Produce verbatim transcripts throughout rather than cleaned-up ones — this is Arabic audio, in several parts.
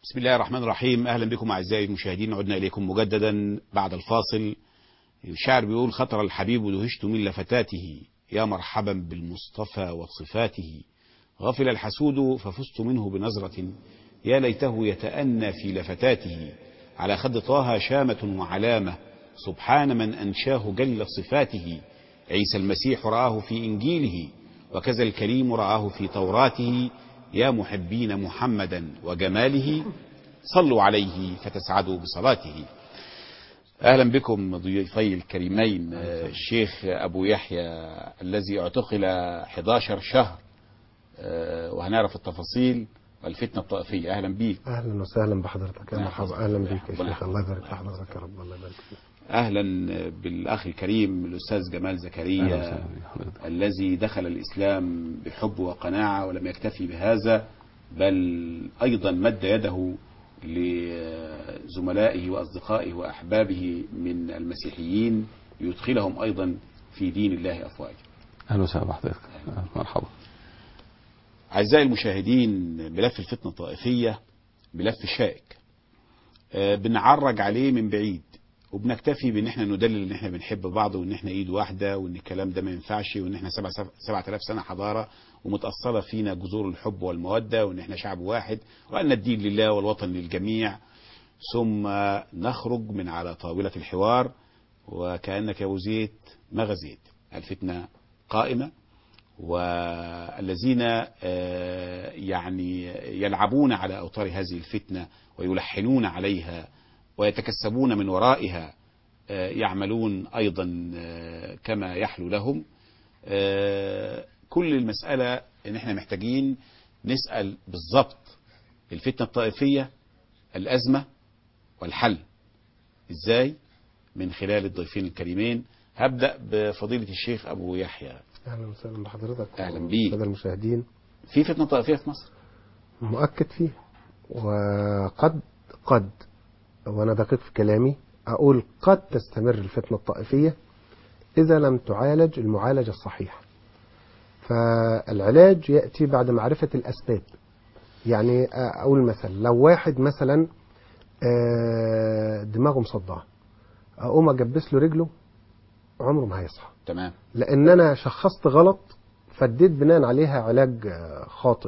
بسم الله الرحمن الرحيم. أهلا بكم أعزائي المشاهدين، عدنا إليكم مجددا بعد الفاصل. الشاعر بيقول: خطر الحبيب دهشت من لفتاته، يا مرحبا بالمصطفى وصفاته. غفل الحسود ففزت منه بنظرة، يا ليته يتأنى في لفتاته. على خد طه شامة وعلامة، سبحان من أنشاه جل صفاته. عيسى المسيح رآه في إنجيله، وكذا الكريم رآه في توراته. يا محبين محمدا وجماله، صلوا عليه فتسعدوا بصلاته. أهلا بكم ضيوفي الكريمين، الشيخ أبو يحيى الذي اعتقل إحدى عشر شهر، وهنعرف التفاصيل والفتنة الطائفية. أهلا بيك. أهلا وسهلا بحضرتك يا مرحبا. أهلا بيك يا شيخ، الله يبارك في حضرتك يا رب. الله يبارك فيك. أهلا بالأخ الكريم الأستاذ جمال زكريا الذي دخل الإسلام بحب وقناعة، ولم يكتفي بهذا بل أيضا مد يده لزملائه وأصدقائه وأحبابه من المسيحيين يدخلهم أيضا في دين الله أفواجا. أهلا وسهلا بحضرتك. مرحبا. أعزائي المشاهدين، ملف الفتنة الطائفية ملف شائك، بنعرج عليه من بعيد وبنكتفي بان احنا ندلل ان احنا بنحب بعض وان احنا ايد واحده وان الكلام ده ما ينفعش وان احنا سبعة آلاف سنه حضاره ومتاصله فينا جذور الحب والموده وان احنا شعب واحد وان الدين لله والوطن للجميع. ثم نخرج من على طاوله الحوار وكانك يا ابو زيد ما غزيت. الفتنه قائمه، والذين يعني يلعبون على اوتار هذه الفتنه ويلحنون عليها ويتكسبون من ورائها يعملون أيضا كما يحلو لهم. كل المسألة إن احنا محتاجين نسأل بالضبط الفتنة الطائفية الأزمة والحل إزاي، من خلال الضيفين الكريمين. هبدأ بفضيلة الشيخ أبو يحيى. أهلا وسهلا بحضرتك. أهلا بيك. السادة المشاهدين، في فتنة طائفية في مصر؟ مؤكد فيه، وقد قد وأنا دقيق في كلامي أقول قد تستمر الفتنة الطائفية إذا لم تعالج المعالجة الصحيحة. فالعلاج يأتي بعد معرفة الأسباب. يعني أقول مثلا لو واحد مثلا دماغه مصدعة، أقوم أجبس له رجله، عمره ما هيصحى. تمام. لأن أنا شخصت غلط فديت بناء عليها علاج خاطئ.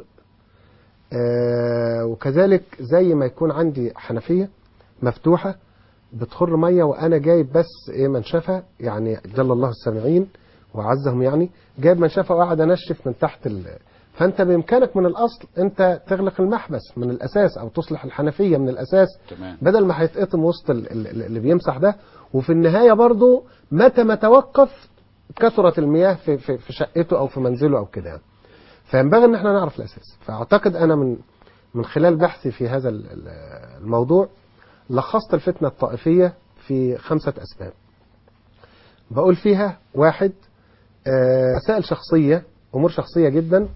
وكذلك زي ما يكون عندي حنفية مفتوحة بتخر مية وأنا جايب بس إيه منشفة، يعني جل الله السامعين وعزهم، يعني جايب منشفة وقاعد أنشف من تحت ال... فأنت بإمكانك من الأصل أنت تغلق المحبس من الأساس أو تصلح الحنفية من الأساس. تمام. بدل ما هيتقطم وسط اللي بيمسح ده. وفي النهاية برضو متى ما توقف كثرة المياه في, في, في شقته أو في منزله أو كده يعني. فينبغي أن احنا نعرف الأساس. فأعتقد أنا من من خلال بحثي في هذا الموضوع لخصت الفتنة الطائفية في خمسة أسباب. بقول فيها: واحد، مسائل شخصية، أمور شخصية جدا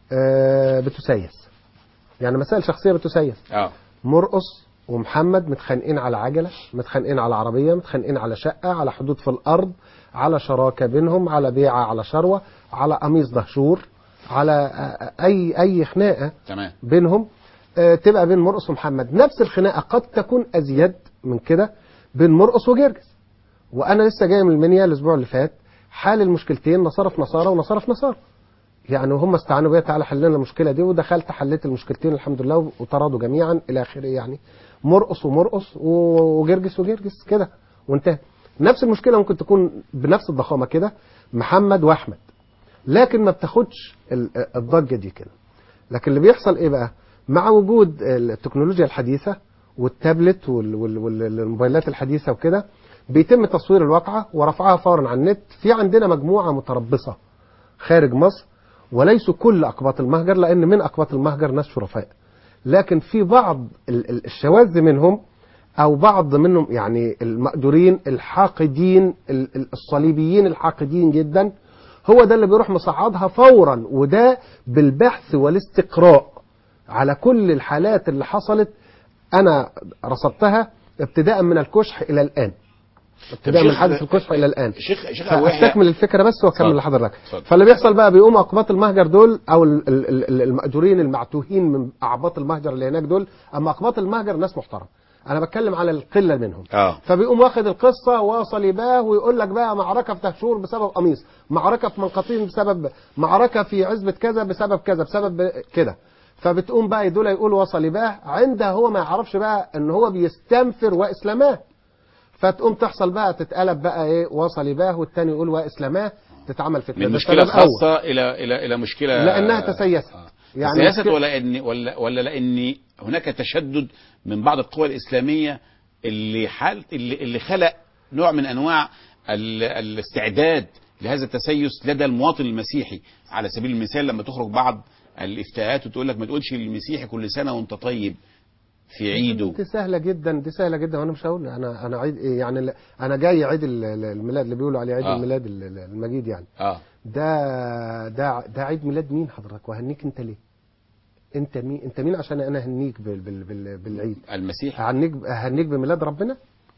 بتسيس. يعني مسائل شخصية بتسيس. اه مرقص ومحمد متخانقين على عجلة، متخانقين على عربية، متخانقين على شقة، على حدود في الأرض، على شراكة بينهم، على بيعة، على شروة، على قميص دهشور، على أي أي خناقة تمام بينهم تبقى بين مرقص ومحمد. نفس الخناقة قد تكون أزيد من كده بين مرقص وجرجس. وأنا لسه جاي من المنيا الأسبوع اللي فات، حال المشكلتين نصارى في نصارى ونصارى في نصارى. يعني هم استعانوا بيا تعالى حل لنا المشكلة دي، ودخلت حليت المشكلتين الحمد لله وطردوا جميعا إلى آخره. يعني مرقص ومرقص وجرجس وجرجس كده وانتهى. نفس المشكلة ممكن تكون بنفس الضخامة كده محمد وأحمد، لكن ما بتاخدش الضجة دي كده. لكن اللي بيحصل إيه بقى مع وجود التكنولوجيا الحديثة والتابلت والموبايلات الحديثة وكده؟ بيتم تصوير الواقعة ورفعها فورا على النت. في عندنا مجموعة متربصة خارج مصر، وليسوا كل أقباط المهجر، لأن من أقباط المهجر ناس شرفاء، لكن في بعض الشواذ منهم أو بعض منهم يعني المقدورين الحاقدين الصليبيين الحاقدين جدا، هو ده اللي بيروح مصعدها فورا. وده بالبحث والاستقراء على كل الحالات اللي حصلت، أنا رصدتها ابتداء من الكشح إلى الآن. ابتداء من شيخ- حادث الكشف الى الان. شيخ شيخ ابو يحيى، فاستكمل الفكره بس واكمل اتفضل. لحضرتك. اتفضل. فاللي بيحصل بقى بيقوم اقباط المهجر دول او ال- ال- ال- المأجورين المعتوهين من اعباط المهجر اللي هناك دول، اما اقباط المهجر ناس محترم، انا بتكلم على القله منهم. اه فبيقوم واخد القصه وصليباه ويقول لك بقى معركه في دهشور بسبب قميص، معركه في منقطين بسبب، معركه في عزبه كذا بسبب كذا بسبب كده. فبتقوم بقى دول يقولوا وصليباه، عنده هو ما يعرفش بقى ان هو بيستنفر واسلاماه. فتقوم تحصل بقى تتقلب بقى ايه وصليباه، والتاني يقول واسلاماه، تتعمل فتنه. من ده مشكله سبب أول. خاصه الى الى الى مشكله لانها تسيست. آه. يعني تسيست مشكلة- ولا ان ولا ولا لان هناك تشدد من بعض القوى الاسلاميه اللي حال اللي, اللي خلق نوع من انواع ال- الاستعداد لهذا التسيس لدى المواطن المسيحي. على سبيل المثال لما تخرج بعض الافتاءات وتقول لك ما تقولش للمسيحي كل سنه وانت طيب في عيده. دي سهله جدا، دي سهله جدا، وانا مش هقول انا انا عيد ايه يعني، ال- انا جاي عيد ال- ال- الميلاد اللي بيقولوا عليه عيد آه. الميلاد ال- ال- المجيد يعني. اه ده ده ده عيد ميلاد مين حضرتك؟ وهنيك انت ليه؟ انت مين؟ انت مين عشان انا اهنيك بال بال بال بالعيد؟ المسيح اهنيك اهنيك بميلاد ربنا؟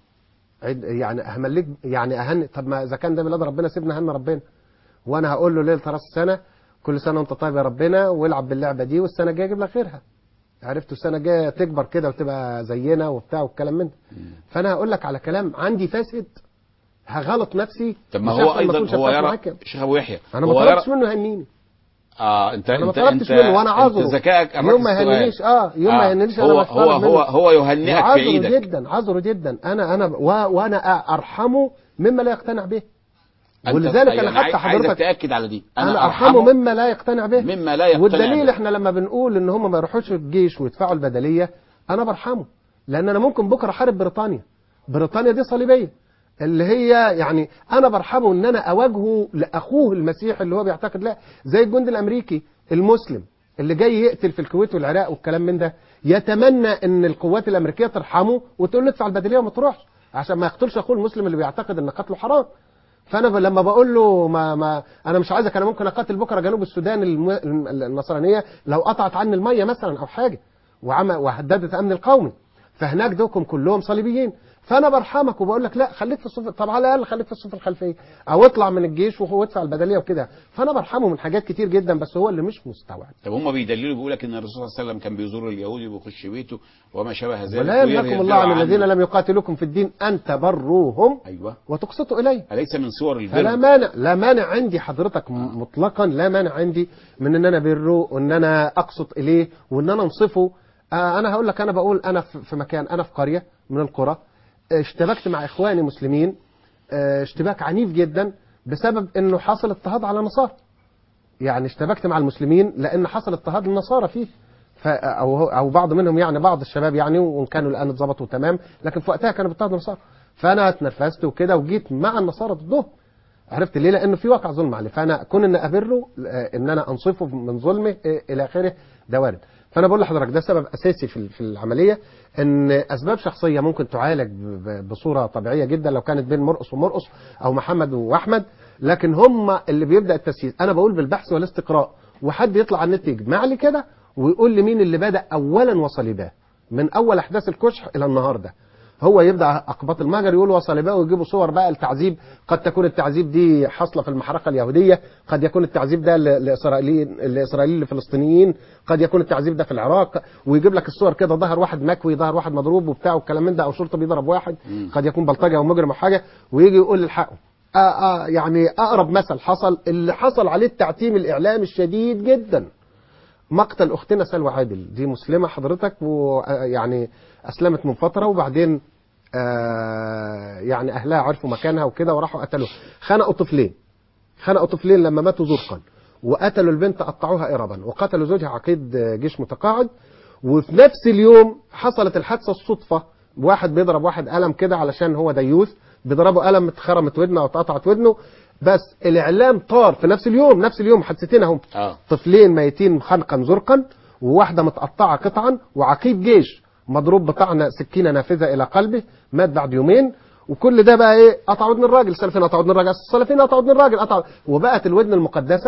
عيد يعني اهملك يعني اهني؟ طب ما اذا كان ده ميلاد ربنا سيبنا هن ربنا، وانا هقول له ليله راس السنه كل سنه وانت طيب يا ربنا، والعب باللعبه دي، والسنه الجايه اجيب لك غيرها. عرفت؟ السنه الجايه تكبر كده وتبقى زينا وبتاع والكلام من ده. فانا هقول لك على كلام عندي فاسد، هغلط نفسي. طب ما مش هو هحصل ما أكون ايضا هو شفاف يرى معاك. شيخ ابو يحيى انا ما هو طلبتش يرى منه يهنيني، اه انت انا ما انت طلبتش انت منه وانا عذره. انت ذكائك أمرك يوم ما السؤال. يهنينيش اه يوم ما آه. يهنينيش هو انا مش هو طالب هو منه. هو يهنئك في وعذره عيدك. جدا، عذره جدا. انا انا و... وانا ارحمه مما لا يقتنع به. أنت- ولذلك أيوة، انا حتى عايزك حضرتك تاكد على دي. انا ارحمه مما لا يقتنع به، مما لا يقتنع والدليل به. احنا لما بنقول ان هم ما يروحوش الجيش ويدفعوا البدليه، انا برحمه، لان انا ممكن بكره احارب بريطانيا. بريطانيا دي صليبيه، اللي هي يعني انا برحمه ان انا اواجهه لاخوه المسيحي اللي هو بيعتقد لا، زي الجندي الامريكي المسلم اللي جاي يقتل في الكويت والعراق والكلام من ده، يتمنى ان القوات الامريكيه ترحمه وتقول له ادفع البدليه وما تروحش عشان ما يقتلش اخوه المسلم اللي بيعتقد ان قتله حرام. فانا ب- لما بقول له ما ما انا مش عايزك، انا ممكن اقاتل بكره جنوب السودان الم- الم- النصرانيه لو قطعت عني الميه مثلا او حاجه وعم وهددت امن القومي، فهناك دوكم كلهم صليبيين. فانا برحمك وبقول لك لا خليك في الصف، طب على الاقل خليك في الصف الخلفيه او اطلع من الجيش وهو ادفع البدليه وكده. فانا برحمه من حاجات كتير جدا، بس هو اللي مش مستوعب. طب هم بيدللوا بيقول لك ان الرسول صلى الله عليه وسلم كان بيزور اليهودي ويخش بيته وما شابه ذلك. ولا ينهاكم الله عن الذين لم يقاتلوكم في الدين ان تبروهم ايوه وتقسطوا اليه. أليس من صور البر؟ فلا مانع، لا مانع عندي حضرتك م- مطلقا، لا مانع عندي من ان انا بره وان انا اقسط اليه وان انا انصفه. آه انا هقول لك، انا بقول انا في في مكان، انا في قريه من القرى، آه، اشتبكت مع اخواني مسلمين آه، اشتباك عنيف جدا بسبب انه حصل اضطهاد على النصارى. يعني اشتبكت مع المسلمين لان حصل اضطهاد للنصارى فيه، ف او هو- او بعض منهم يعني، بعض الشباب يعني، وان كانوا الان اتظبطوا تمام، لكن في وقتها كانوا بيضطهدوا النصارى. فانا اتنرفزت وكده وجيت مع النصارى ضدهم. عرفت ليه؟ لانه في واقع ظلم عليه، فانا كون ان ابره آه، ان انا انصفه من ظلمه آه، الى اخره، ده وارد. فانا بقول لحضرتك ده سبب اساسي في في العمليه، ان اسباب شخصيه ممكن تعالج ب- ب- بصوره طبيعيه جدا لو كانت بين مرقص ومرقص او محمد واحمد، لكن هم اللي بيبدا التسييس. انا بقول بالبحث والاستقراء، وحد يطلع على النت يجمع لي كده ويقول لي مين اللي بدا اولا وصليباه من اول احداث الكشح الى النهارده. هو يبدا اقباط المهجر يقول وصليباه ويجيبوا صور بقى التعذيب، قد تكون التعذيب دي حاصله في المحرقه اليهوديه، قد يكون التعذيب ده ل- لاسرائيليين الاسرائيليين الفلسطينيين، قد يكون التعذيب ده في العراق، ويجيب لك الصور كده ظهر واحد مكوي، ظهر واحد مضروب وبتاع والكلام من ده، او شرطه بيضرب واحد، قد يكون بلطجه او مجرم او حاجه، ويجي يقول الحقه. آه آه يعني اقرب مثل حصل اللي حصل عليه التعتيم الاعلامي الشديد جدا، مقتل اختنا سلوى عادل، دي مسلمه حضرتك، ويعني اسلمت من فتره وبعدين آه يعني اهلها عرفوا مكانها وكده وراحوا قتلوها. خنقوا طفلين، خنقوا طفلين لما ماتوا زرقا، وقتلوا البنت قطعوها اربا، وقتلوا زوجها عقيد جيش متقاعد. وفي نفس اليوم حصلت الحادثه الصدفه، واحد بيضرب واحد قلم كده علشان هو ديوث، بيضربه قلم اتخرمت ودنه او اتقطعت ودنه، بس الاعلام طار في نفس اليوم، نفس اليوم حادثتين اهم، اه طفلين ميتين خنقا زرقا، وواحده متقطعه قطعا، وعقيد جيش مضروب بطعنه سكينه نافذه الى قلبه مات بعد يومين. وكل ده بقى ايه؟ قطعوا ودن الراجل، السلفيين قطعوا ودن الراجل، السلفيين قطعوا ودن الراجل، قطعوا، وبقت الودن المقدسه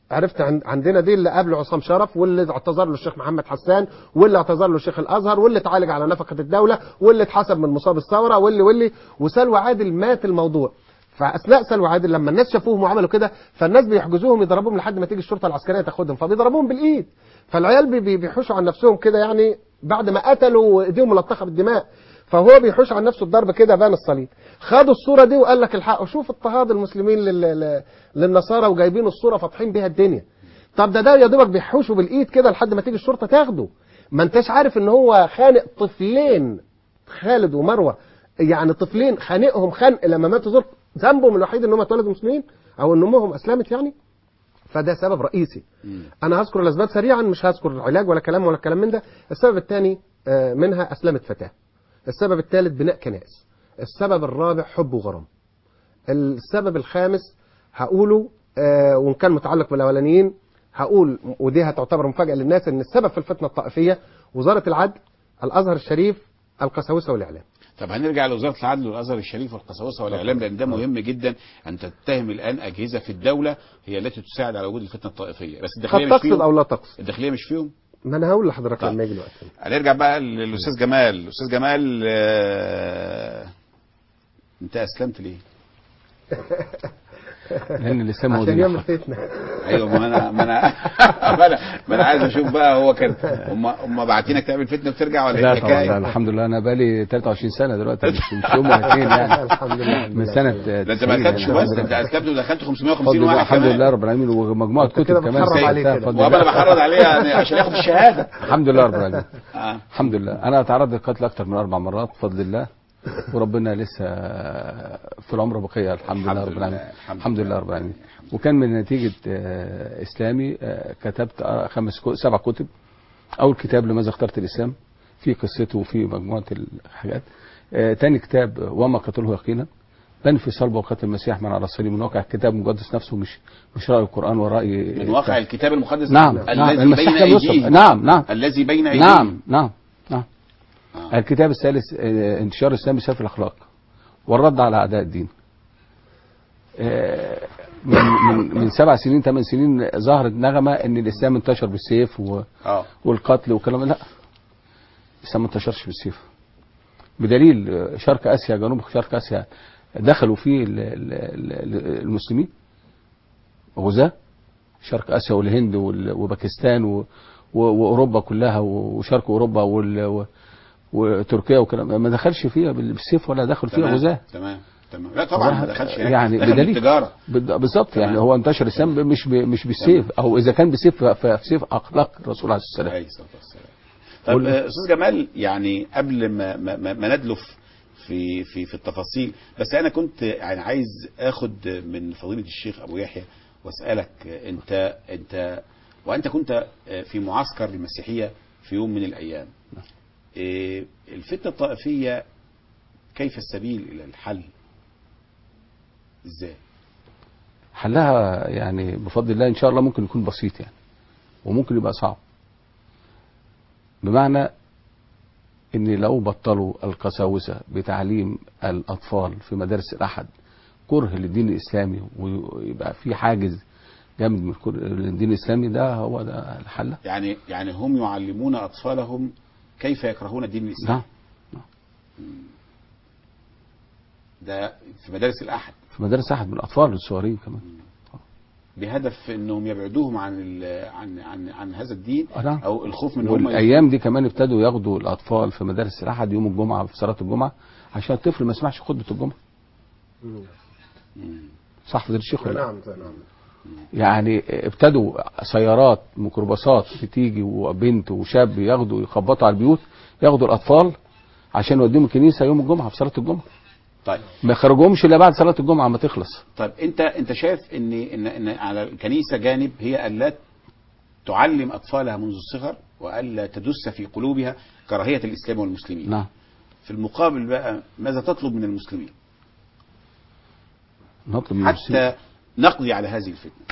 عرفت عن- عندنا دي اللي قبل عصام شرف، واللي اعتذر له الشيخ محمد حسان، واللي اعتذر له الشيخ الازهر، واللي اتعالج على نفقه الدوله، واللي اتحسب من مصاب الثوره، واللي واللي وسلوى عادل مات الموضوع. فاثناء سلوى عادل لما الناس شافوهم وعملوا كده، فالناس بيحجزوهم يضربوهم لحد ما تيجي الشرطه العسكريه تاخدهم، فبيضربوهم بالايد. فالعيال بي- بي- بيحوشوا عن نفسهم كده يعني بعد ما قتلوا وايديهم ملطخه بالدماء، فهو بيحوش عن نفسه الضرب كده بان الصليب. خدوا الصوره دي وقال لك الحق شوف اضطهاد المسلمين لل... لل- للنصارى، وجايبين الصوره فاتحين بيها الدنيا. طب ده ده يا دوبك بيحوشوا بالايد كده لحد ما تيجي الشرطه تاخده. ما انتش عارف ان هو خانق طفلين، خالد ومروه، يعني طفلين خانقهم خنق لما ماتوا زرق، ذنبهم الوحيد ان هم اتولدوا مسلمين او ان امهم اسلمت يعني. فده سبب رئيسي. انا هذكر الاسباب سريعا، مش هذكر العلاج ولا كلام ولا كلام من ده. السبب الثاني منها اسلمت فتاه. السبب الثالث بناء كنائس. السبب الرابع حب وغرام. السبب الخامس هقوله آه وان كان متعلق بالاولانيين هقول، ودي هتعتبر مفاجاه للناس، ان السبب في الفتنه الطائفيه وزاره العدل، الازهر الشريف، القساوسه والاعلام. طب هنرجع لوزاره العدل والازهر الشريف والقساوسه والاعلام، لان ده مهم جدا. ان تتهم الان اجهزه في الدوله هي التي تساعد على وجود الفتنه الطائفيه، بس الداخليه قد مش تقصد فيهم. او لا تقصد، الداخليه مش فيهم. ما انا هقول لحضرتك طيب. لما يجي الوقت. هنرجع بقى للاستاذ جمال. الاستاذ جمال، آه... انت اسلمت ليه؟ لان الاسلام هو عشان دين يعمل الحق. فتنه. ايوه، ما انا ما انا ما انا, ما أنا عايز اشوف بقى هو كان هم هم باعتينك تعمل فتنه وترجع ولا ايه لا طبعا، لا الحكايه؟ الحمد لله انا بقالي ثلاثة وعشرين سنه دلوقتي، مش مش يوم ولا اثنين يعني. الحمد لله. من سنه ده انت ما تسعين اسلمتش يعني. بس، ده انت اسلمت ودخلت خمسمائة وخمسين الحمد لله، واحد الحمد كمان. لله رب العالمين، ومجموعه أنت كده كتب كمان بتحرض سيئة عليه فيها كده. بفضل وابا انا الله. بحرض عليه يعني عشان ياخد الشهاده. الحمد لله رب العالمين. آه. الحمد لله انا تعرضت للقتل اكثر من اربع مرات بفضل الله، وربنا لسه في العمر بقيه الحمد لله رب العالمين. الحمد لله رب العالمين. وكان من نتيجه آه، اسلامي آه، كتبت آه، خمس كو- سبع كتب. اول كتاب لماذا اخترت الاسلام، في قصته وفي مجموعه الحاجات. آه، تاني كتاب وما قتله يقينا، بنفي صلب وقتل المسيح من على الصليب من واقع الكتاب المقدس نفسه، مش مش راي القران وراي من واقع الكتاب المقدس. نعم نعم الذي المسيح بين كان يوصف. ايديهم. نعم نعم الذي بين ايديهم. نعم نعم نعم. آه. الكتاب الثالث آه، انتشار الاسلام بسيف الاخلاق والرد على اعداء الدين. آه، من من من سبع سنين ثمان سنين ظهرت نغمه ان الاسلام انتشر بالسيف و اه والقتل والكلام. لا، الاسلام ما انتشرش بالسيف، بدليل آه، شرق اسيا، جنوب شرق اسيا دخلوا فيه ال- ال- ال- المسلمين غزاة، شرق اسيا والهند وال- وباكستان و- و- واوروبا كلها وشرق اوروبا وال- و- وتركيا وكلام، ما دخلش فيها بالسيف ولا دخل فيها تمام غزاة. تمام تمام. لا طبعا ما دخلش هناك. يعني دخل بدليل بالتجاره. بد- بالظبط. تمام. يعني هو انتشر الاسلام مش ب- مش بالسيف، او اذا كان بسيف فسيف اخلاق الرسول عليه الصلاه والسلام. عليه الصلاه والسلام. طب وال- آه، استاذ جمال، يعني قبل ما ما, ما ما ندلف في في في التفاصيل، بس انا كنت يعني عايز اخد من فضيله الشيخ ابو يحيى واسالك، آه، انت انت وانت كنت آه، في معسكر المسيحيه في يوم من الايام، آه، الفتنه الطائفيه كيف السبيل الى الحل؟ ازاي؟ حلها يعني بفضل الله ان شاء الله ممكن يكون بسيط يعني، وممكن يبقى صعب. بمعنى ان لو بطلوا القساوسه بتعليم الاطفال في مدارس الاحد كره للدين الاسلامي، ويبقى في حاجز جامد من كره للدين الاسلامي، ده هو ده الحل. يعني يعني هم يعلمون اطفالهم كيف يكرهون الدين الاسلامي. نعم. ده في مدارس الاحد، في مدارس احد من الاطفال الصغيرين كمان، بهدف انهم يبعدوهم عن ال- عن عن عن هذا الدين، آه نعم. او الخوف من هم والايام دي كمان ابتدوا ياخدوا الاطفال في مدارس الاحد يوم الجمعه في صلاه الجمعه عشان الطفل ما يسمعش خطبه الجمعه. مم. صح فضيله الشيخ ولا لا؟ نعم نعم. يعني ابتدوا سيارات ميكروباصات بتيجي وبنت وشاب ياخدوا يخبطوا على البيوت، ياخدوا الاطفال عشان يوديهم الكنيسه يوم الجمعه في صلاه الجمعه، طيب ما يخرجوهمش الا بعد صلاه الجمعه ما تخلص. طيب انت انت شايف ان ان ان على الكنيسه جانب هي الا تعلم اطفالها منذ الصغر، والا تدس في قلوبها كراهيه الاسلام والمسلمين. نعم. في المقابل بقى ماذا تطلب من المسلمين نطلب من المسلمين حتى نقضي على هذه الفتنه؟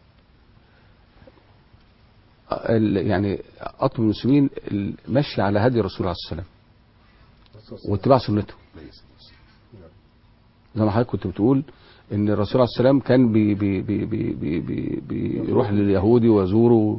ال- يعني اطلب من المسلمين المشي على هدي الرسول عليه الصلاه والسلام واتباع سنته. زي ما حضرتك كنت بتقول ان الرسول عليه السلام كان بي بي بي بي بي بي بيروح لليهودي ويزوره.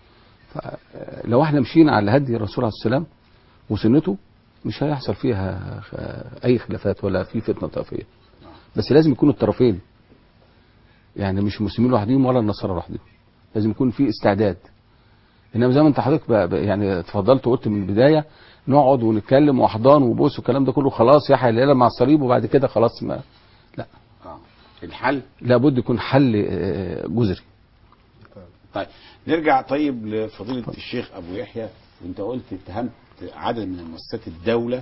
لو احنا مشينا على هدي الرسول عليه السلام وسنته مش هيحصل فيها اي خلافات ولا في فتنه طائفيه. بس لازم يكونوا الطرفين، يعني مش المسلمين لوحدهم ولا النصارى لوحدهم، لازم يكون في استعداد. انما زي ما انت حضرتك يعني اتفضلت وقلت من البدايه نقعد ونتكلم واحضان وبوس والكلام ده كله خلاص يحيى الليله مع الصليب وبعد كده خلاص ما لا. اه الحل لابد يكون حل جذري. طيب نرجع طيب لفضيله الشيخ ابو يحيى، وانت قلت اتهمت عدد من مؤسسات الدوله.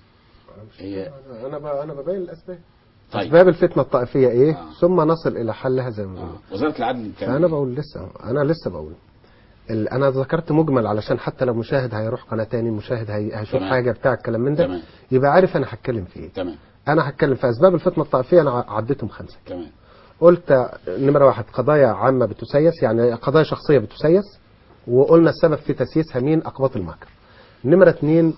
هي انا ب... انا ببين الاسباب. طيب. اسباب الفتنه الطائفيه ايه؟ آه. ثم نصل الى حلها زي ما بنقول. آه. وزاره العدل بتعمل فانا إيه؟ بقول لسه انا لسه بقول ال... انا ذكرت مجمل علشان حتى لو مشاهد هيروح قناه تاني، مشاهد هي... هيشوف تمام. حاجه بتاع الكلام من ده تمام. يبقى عارف انا هتكلم في ايه. تمام. انا هتكلم في اسباب الفتنه الطائفيه، انا عديتهم خمسه. تمام. قلت نمره واحد قضايا عامه بتسيس، يعني قضايا شخصيه بتسيس، وقلنا السبب في تسييسها مين؟ اقباط المكر. نمره اثنين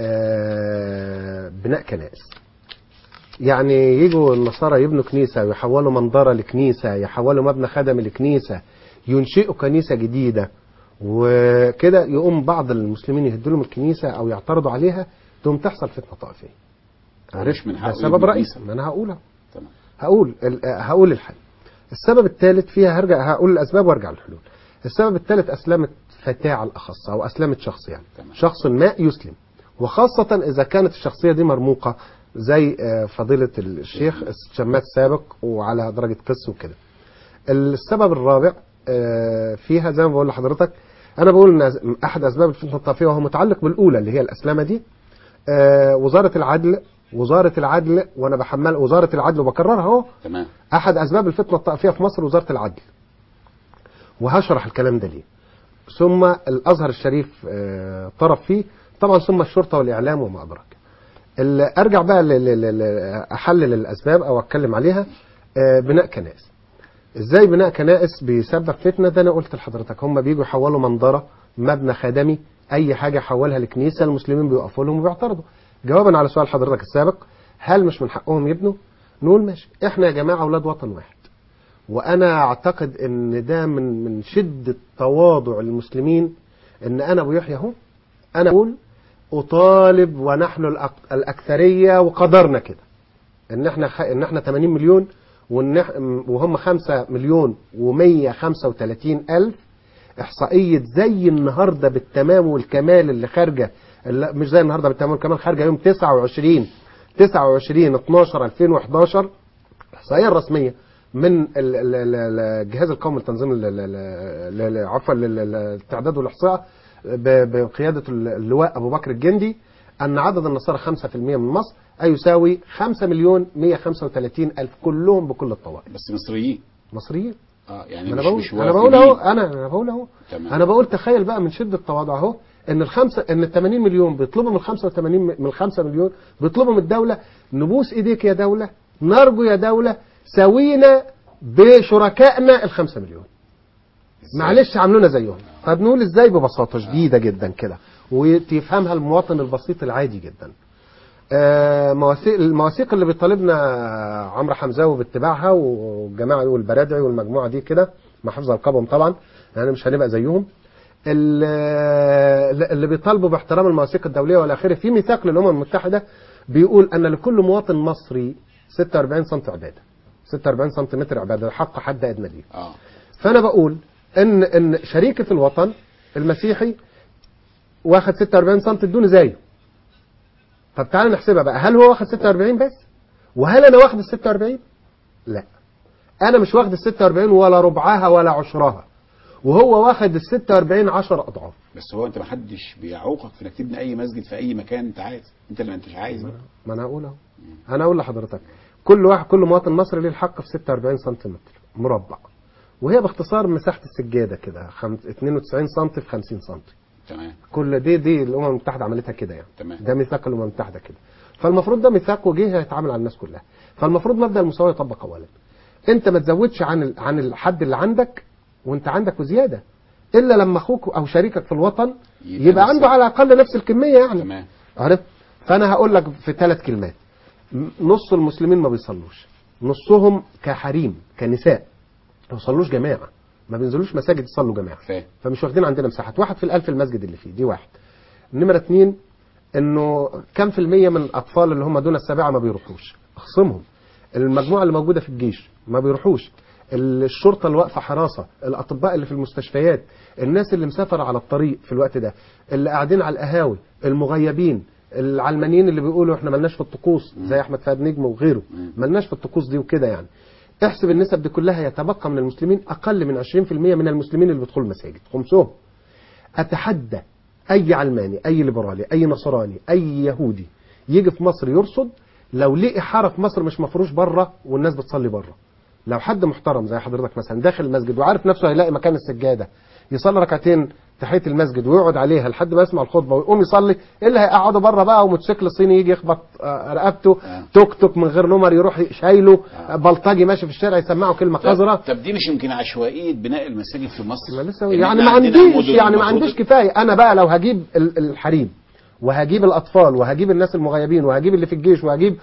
آه... بناء كنائس، يعني يجوا النصارى يبنوا كنيسة ويحولوا منظرة لكنيسة، يحولوا مبنى خدمي لكنيسة، ينشئوا كنيسة جديدة، وكده يقوم بعض المسلمين يهدوا لهم الكنيسة أو يعترضوا عليها، تقوم تحصل فتنة طائفية. عرفت من ده سبب رئيسي، ما أنا هقولها. تمام. هقول هقول الحل. السبب الثالث فيها هرجع هقول الأسباب وارجع للحلول. السبب الثالث أسلمت فتاة على الأخص أو أسلمت شخص، يعني تمام. شخص ما يسلم، وخاصة إذا كانت الشخصية دي مرموقة زي فضيلة الشيخ الشماس السابق وعلى درجة قس وكده. السبب الرابع فيها زي ما بقول لحضرتك، أنا بقول إن أحد أسباب الفتنة الطائفية وهو متعلق بالأولى اللي هي الأسلامة دي، وزارة العدل وزارة العدل وأنا بحمل وزارة العدل وبكررها أهو. تمام. أحد أسباب الفتنة الطائفية في مصر وزارة العدل، وهشرح الكلام ده ليه. ثم الأزهر الشريف طرف فيه طبعا، ثم الشرطة والإعلام وما أدراك. ارجع بقى احلل الاسباب او اتكلم عليها. بناء كنائس، ازاي بناء كنائس بيسبب فتنه؟ ده انا قلت لحضرتك هم بيجوا يحولوا منظره، مبنى خدمي، اي حاجه يحولها لكنيسه، المسلمين بيقفوا لهم وبيعترضوا. جوابا على سؤال حضرتك السابق، هل مش من حقهم يبنوا؟ نقول ماشي، احنا يا جماعه اولاد وطن واحد، وانا اعتقد ان ده من من شده تواضع المسلمين ان انا ابو يحيى اهو انا اقول أطالب ونحن الأكثرية وقدرنا كده إن إحنا خ... إن إحنا ثمانين مليون ونح... وهم خمسة مليون ومية خمسة وثلاثين ألف. إحصائية زي النهاردة بالتمام والكمال اللي خارجة، اللي مش زي النهاردة بالتمام والكمال، خارجة يوم تسعة وعشرين تسعة وعشرين اتناشر ألفين وحداشر، إحصائية رسمية من الجهاز القومي لتنظيم عفوا للتعداد والإحصاء بقيادة اللواء أبو بكر الجندي، أن عدد النصارى خمسة بالمئة من مصر، أي يساوي خمسة مليون مية خمسة وثلاثين ألف، كلهم بكل الطوائف. بس مصريين مصريين اه يعني أنا مش بقول مش أنا بقول أهو أنا أنا بقول أهو أنا بقول تخيل بقى من شدة التواضع أهو إن الخمسة إن ال ثمانين مليون بيطلبوا من خمسة وثمانين من الخمسة مليون بيطلبوا من الدولة، نبوس إيديك يا دولة، نرجو يا دولة سوينا بشركائنا الخمسة مليون، معلش عاملونا زيهم. طب نقول ازاي؟ ببساطه شديده جدا كده وتفهمها المواطن البسيط العادي جدا. آه مواثيق المواثيق اللي بيطالبنا عمرو حمزاوي باتباعها والجماعه والبرادعي والمجموعه دي كده مع حفظ القبهم طبعا، يعني مش هنبقى زيهم، اللي بيطالبوا باحترام المواثيق الدوليه والى اخره. في ميثاق للامم المتحده بيقول ان لكل مواطن مصري ستة وأربعين سم عباده، ستة وأربعين سنتيمتر عباده، حق حد ادنى ليه. اه فانا بقول ان ان شريكة الوطن المسيحي واخد ستة وأربعين سم ادوني زيه. طب تعالى نحسبها بقى، هل هو واخد ستة وأربعين بس؟ وهل انا واخد ال ستة وأربعين؟ لا، انا مش واخد ال ستة وأربعين ولا ربعها ولا عشرها، وهو واخد ال ستة وأربعين عشر اضعاف. بس هو انت ما حدش بيعوقك في انك تبني اي مسجد في اي مكان انت عايز، انت اللي انتش عايز. ما انا هقول اهو، انا اقول لحضرتك كل واحد كل مواطن مصري ليه الحق في ستة وأربعين سنتيمتر مربع، وهي باختصار مساحة السجادة كده اثنين وتسعين سم في خمسين سم. تمام. كل دي دي الأمم المتحدة عملتها كده يعني. تمام. ده ميثاق الأمم المتحدة كده. فالمفروض ده ميثاق وجيه هيتعامل على الناس كلها. فالمفروض مبدأ المساواة يطبق أولا. أنت ما تزودش عن عن الحد اللي عندك وأنت عندك وزيادة، إلا لما أخوك أو شريكك في الوطن يبقى عنده على الأقل نفس الكمية يعني. تمام. عارف؟ فأنا هقول لك في ثلاث كلمات. نص المسلمين ما بيصلوش، نصهم كحريم كنساء ما يصلوش جماعه، ما بينزلوش مساجد يصلوا جماعه، فاهم. فمش واخدين عندنا مساحات، واحد في الألف المسجد اللي فيه، دي واحد. نمرة اتنين انه كم في المية من الاطفال اللي هم دون السابعة ما بيروحوش، اخصمهم. المجموعة اللي موجودة في الجيش ما بيروحوش، الشرطة اللي واقفة حراسة، الاطباء اللي في المستشفيات، الناس اللي مسافرة على الطريق في الوقت ده، اللي قاعدين على القهاوي، المغيبين، العلمانيين اللي بيقولوا احنا ملناش في الطقوس زي احمد فهد نجم وغيره، ملناش في الطقوس دي وكده يعني. احسب النسب دي كلها، يتبقى من المسلمين اقل من عشرين في المية من المسلمين اللي بيدخلوا المساجد، خمسهم. اتحدى اي علماني، اي ليبرالي، اي نصراني، اي يهودي يجي في مصر يرصد لو لقي حاره في مصر مش مفروش بره والناس بتصلي بره. لو حد محترم زي حضرتك مثلا داخل المسجد وعارف نفسه هيلاقي مكان السجاده يصلي ركعتين تحيه المسجد ويقعد عليها لحد ما يسمع الخطبه ويقوم يصلي، ايه اللي هيقعده بره بقى وموتوسيكل صيني يجي يخبط رقبته، توك توك من غير نمر يروح شايله، بلطجي ماشي في الشارع يسمعه كلمه قذره. طب دي مش يمكن عشوائيه بناء المساجد في مصر؟ ما لسه يعني ما عنديش يعني ما عنديش كفايه. انا بقى لو هجيب الحريم وهجيب الاطفال وهجيب الناس المغيبين وهجيب اللي في الجيش وهجيب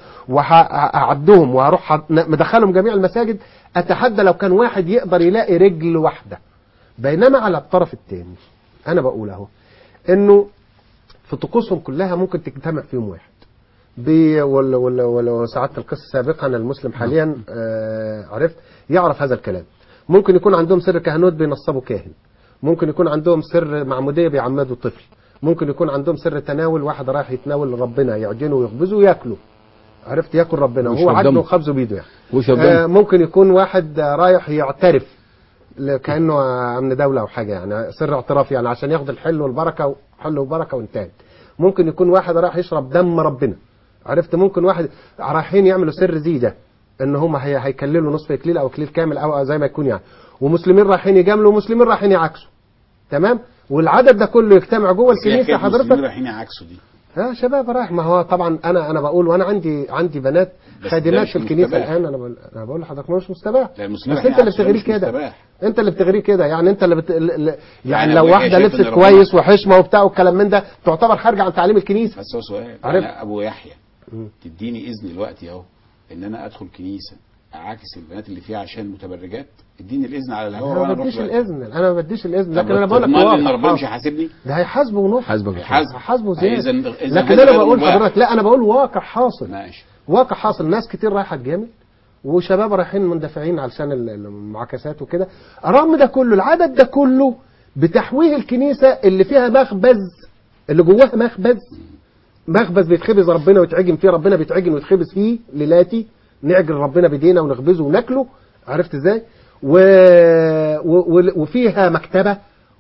وهعدهم وهروح مدخلهم جميع المساجد، اتحدى لو كان واحد يقدر يلاقي رجل واحده. بينما على الطرف الثاني انا بقول اهو انه في طقوسهم كلها ممكن تجتمع فيهم واحد بي ولا ولا ولا ساعات القصه سابقا المسلم حاليا آه عرفت يعرف هذا الكلام. ممكن يكون عندهم سر كهنوت بينصبوا كاهن، ممكن يكون عندهم سر معموديه بيعمدوا طفل، ممكن يكون عندهم سر تناول واحد رايح يتناول ربنا يعجنه ويخبزه وياكله، عرفت، ياكل ربنا وهو عجنه وخبزه بايده يعني. آه ممكن يكون واحد رايح يعترف كأنه أمن دولة أو حاجة يعني، سر اعتراف يعني عشان ياخد الحل والبركة وحل وبركة وانتهت. ممكن يكون واحد راح يشرب دم ربنا، عرفت. ممكن واحد رايحين يعملوا سر زيجة ان هم هي هيكللوا نصف اكليل او اكليل كامل او زي ما يكون يعني، ومسلمين رايحين يجاملوا ومسلمين رايحين يعكسوا، تمام. والعدد ده كله يجتمع جوه الكنيسة حضرتك. مسلمين رايحين يعكسوا دي ها شباب رايح، ما هو طبعا انا انا بقول وانا عندي عندي بنات خادمات في الكنيسه الان، انا بقول انا بقول لحضرتك مش مستباح، بس انت اللي بتغريه كده، انت اللي بتغريه كده يعني، انت اللي بت... يعني, يعني لو واحده لبست كويس وحشمه وبتاع والكلام من ده تعتبر خارجه عن تعليم الكنيسه. بس هو سؤال، انا ابو يحيى تديني اذن دلوقتي اهو ان انا ادخل كنيسه اعاكس البنات اللي فيها عشان متبرجات؟ اديني الاذن على الهواء وانا ما بديش الاذن، انا ما بديش الاذن، لكن انا بقول لك ان ربنا مش هيحاسبني، ده هيحاسبه ونص، هيحاسبه زياده. لكن انا بقول حضرتك لا، انا بقول واقع حاصل، ماشي. واقع حاصل، ناس كتير رايحه تجامل وشباب رايحين مندفعين علشان المعاكسات وكده، رغم ده كله العدد ده كله بتحويه الكنيسه اللي فيها مخبز، اللي جواها مخبز، مخبز بيتخبز ربنا ويتعجن فيه ربنا، بيتعجن ويتخبز فيه ليلاتي، نعجن ربنا بايدينا ونخبزه وناكله، عرفت ازاي؟ و... و... وفيها مكتبه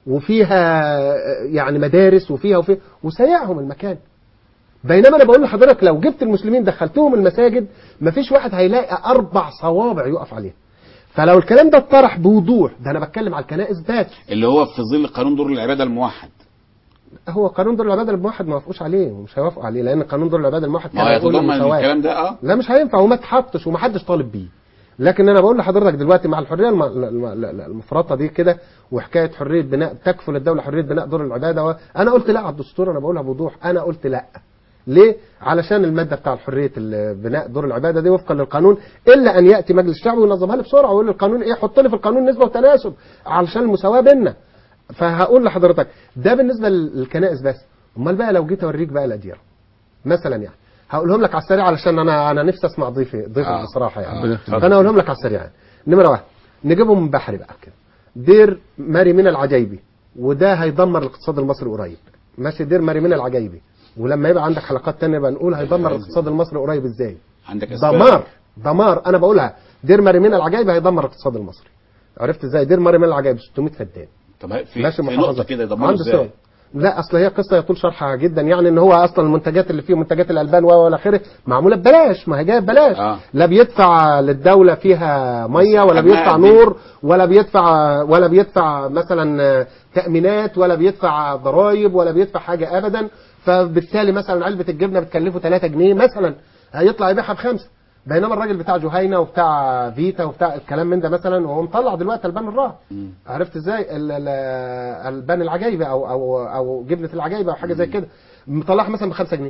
وفيها يعني مدارس وفيها وفيها وسيعهم المكان. بينما انا بقول لحضرتك لو جبت المسلمين دخلتهم المساجد مفيش واحد هيلاقي اربع صوابع يقف عليها. فلو الكلام ده اتطرح بوضوح، ده انا بتكلم على الكنائس بس اللي هو في ظل قانون دور العباده الموحد. هو قانون دور العباده الموحد ما وافقوش عليه ومش هيوافقوا عليه، لان قانون دور العباده الموحد كان هيتضمن الكلام ده. اه لا مش هينفع وما اتحطش ومحدش طالب بيه. لكن انا بقول لحضرتك دلوقتي مع الحريه المفرطه دي كده وحكايه حريه بناء، تكفل الدوله حريه بناء دور العباده و... انا قلت لا على الدستور، انا بقولها بوضوح، انا قلت لا. ليه؟ علشان الماده بتاع حريه بناء دور العباده دي وفقا للقانون، الا ان ياتي مجلس الشعب وينظمها لي بسرعه ويقول القانون ايه، حط لي في القانون نسبه وتناسب علشان المساواه بيننا. فهقول لحضرتك ده بالنسبه للكنائس بس. امال بقى لو جيت اوريك بقى الاديره مثلا يعني، هقولهم لك على السريع علشان انا انا نفسي اسمع ضيفي ضيفي آه. بصراحه يعني. آه. فانا اقولهم لك على السريع يعني. نمره واحد نجيبهم من بحري بقى كده، دير ماري من العجيبي، وده هيدمر الاقتصاد المصري قريب، ماشي. دير ماري من العجيبي، ولما يبقى عندك حلقات تانية بقى نقول هيدمر الاقتصاد المصري قريب ازاي. عندك دمار دمار انا بقولها. دير ماري من العجيبي هيدمر الاقتصاد المصري، عرفت ازاي؟ دير ماري من العجيبي ستمائة فدان. طب في, في نقطه كده يدمروا ازاي؟ لا اصل هي قصه يطول شرحها جدا يعني، ان هو اصلا المنتجات اللي فيه منتجات الالبان والى اخره معموله ببلاش، ما هي جايه ببلاش. آه. لا بيدفع للدوله فيها ميه ولا بيدفع نور ولا بيدفع ولا بيدفع مثلا تامينات ولا بيدفع ضرائب ولا بيدفع حاجه ابدا. فبالتالي مثلا علبه الجبنه بتكلفه ثلاثة جنيه مثلا، هيطلع يبيعها بخمسة، بينما الراجل بتاع جهينه وبتاع فيتا وبتاع الكلام من ده مثلا وهو مطلع دلوقتي البان الراهب، عرفت ازاي؟ البان العجيبه او او او جبنه العجيبه او حاجه زي كده مطلعها مثلا ب خمسة جنيه.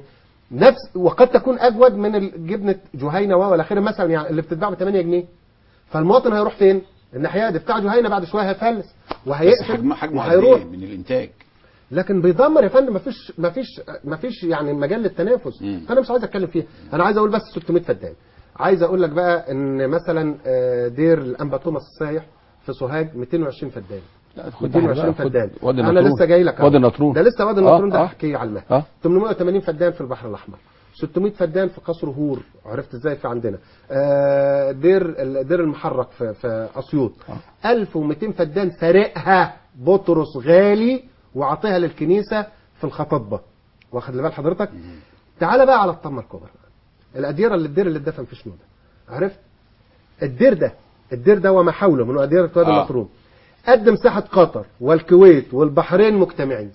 نفس وقد تكون اجود من الجبنه جهينه والى اخره مثلا، يعني اللي بتتباع ب ثمانية جنيه. فالمواطن هيروح فين؟ الناحيه دي بتاع جهينه بعد شويه هيفلس بس وهيقفل حجمه حجمه قد وهيروح. ايه من الانتاج؟ لكن بيدمر يا فندم، مفيش مفيش مفيش يعني مجال للتنافس. مم. انا مش عايز اتكلم فيها، انا عايز اقول بس ستمائة فدان. عايز اقول لك بقى ان مثلا آه، دير الانبا توماس السايح في سوهاج مئتين وعشرين فدان. مئتين وعشرين فدان. انا لسه جاي لك وادي النطرون ده لسه وادي النطرون ده آه. احكي على الماء. آه. ثمانمائة وثمانين فدان في البحر الاحمر، ستمائة فدان في قصر هور، عرفت ازاي في عندنا آه، دير دير المحرق في في اسيوط آه. ألف ومئتين فدان سارقها بطرس غالي وعطيها للكنيسه في الخطبه، واخد لي بال حضرتك. تعال بقى على الطمه الكبرى، الاديره اللي الدير اللي اتدفن في شنوده، عرفت الدير ده الدير ده وما حوله من اديره وادي آه. النطرون قد مساحه قطر والكويت والبحرين مجتمعين.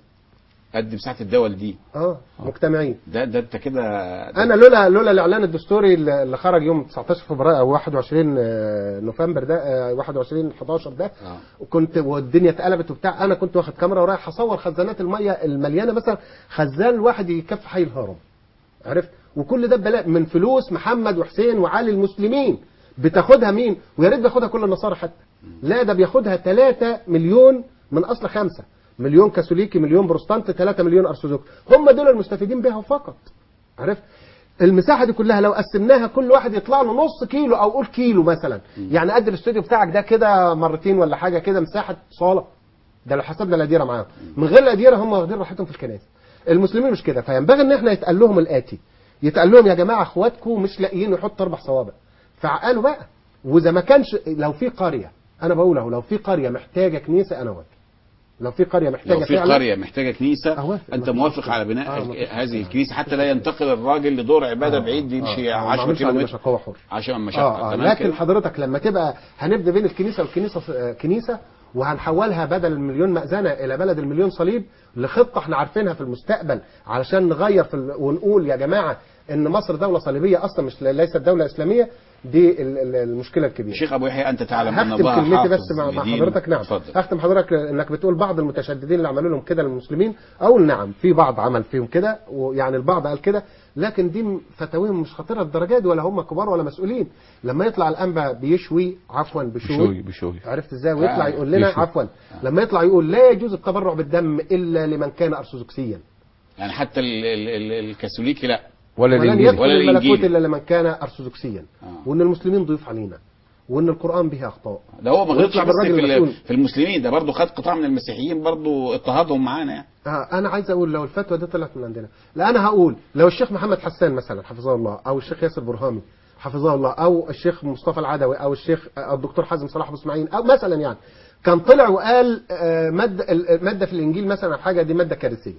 قد مساحه الدول دي اه مجتمعين. ده ده انت كده ده انا لولا لولا الاعلان الدستوري اللي خرج يوم تسعتاشر فبراير او واحد وعشرين نوفمبر ده واحد وعشرين حداشر ده آه. وكنت والدنيا اتقلبت وبتاع، انا كنت واخد كاميرا ورايح اصور خزانات الميه المليانه، مثلا خزان واحد يكفي حي الهرم، عرفت. وكل ده ببلاش من فلوس محمد وحسين وعلي المسلمين. بتاخدها مين؟ ويا ريت بياخدها كل النصارى حتى، لا ده بياخدها ثلاثة مليون من اصل خمسة مليون كاثوليكي، مليون بروتستانت، ثلاثة مليون ارثوذكس، هم دول المستفيدين بها فقط، عرفت. المساحه دي كلها لو قسمناها كل واحد يطلع له نص كيلو او قول كيلو مثلا، يعني قد الاستوديو بتاعك ده كده مرتين ولا حاجه كده مساحه صاله، ده لو حسبنا الاديره معاهم. من غير الاديره هم واخدين راحتهم في الكنائس. المسلمين مش كده، فينبغي ان احنا يتقال لهم الاتي، يتقال لهم يا جماعه اخواتكم مش لاقيين يحطوا اربع صوابع، فعقلوا بقى. واذا ما كانش، لو في قريه، انا بقول اهو، لو في قريه محتاجه كنيسه انا واقف. لو في قريه محتاجه لو في فعلا قريه محتاجه كنيسه أوافق. انت مفيش موافق مشكلة. على بناء آه، الك- مفيش هذه مشكلة. الكنيسه حتى لا ينتقل الراجل لدور عباده آه، بعيد يمشي آه، آه، ما عشرة عملش عليه كيلو مشقة وحر. عشان مشقه. آه آه تمام لكن كده؟ حضرتك لما تبقى هنبدا بين الكنيسه والكنيسه آه، كنيسه وهنحولها بدل المليون مأذنه الى بلد المليون صليب لخطه احنا عارفينها في المستقبل علشان نغير في ال... ونقول يا جماعه ان مصر دوله صليبيه اصلا، مش ليست دوله اسلاميه. دي ال- ال- المشكله الكبيره. شيخ ابو يحيى انت تعلم ان هختم الله كلمتي حافظ بس مع, مع لدين. حضرتك. نعم اتفضل. هختم حضرتك انك بتقول بعض المتشددين اللي عملوا لهم كده للمسلمين، اقول نعم في بعض عمل فيهم كده، ويعني البعض قال كده، لكن دي فتاويهم مش خطيره الدرجات دي، ولا هم كبار ولا مسؤولين. لما يطلع الانبا بيشوي عفوا بشوي بشوي بشوي عرفت ازاي، ويطلع آه، يقول لنا بيشوي. عفوا، لما يطلع يقول لا يجوز التبرع بالدم الا لمن كان ارثوذكسيا، يعني حتى ال- ال- ال- الكاثوليكي لا. ولا ولن الانجيلي يدخل ولا الملكوت الإنجيلي. الا لمن كان ارثوذكسيا، آه. وان المسلمين ضيوف علينا، وان القران به اخطاء. ده هو ما غلطش ويطلع بس بالراجل في, ال- المسؤول. في المسلمين، ده برضه خد قطاع من المسيحيين برضه اضطهادهم معانا يعني. آه انا عايز اقول لو الفتوى دي طلعت من عندنا، لا انا هقول لو الشيخ محمد حسان مثلا حفظه الله، او الشيخ ياسر برهامي حفظه الله، او الشيخ مصطفى العدوي، او الشيخ أو الدكتور حازم صلاح ابو اسماعيل، او مثلا يعني كان طلع وقال آه ماده الماده في الانجيل مثلا حاجه دي ماده كارثيه،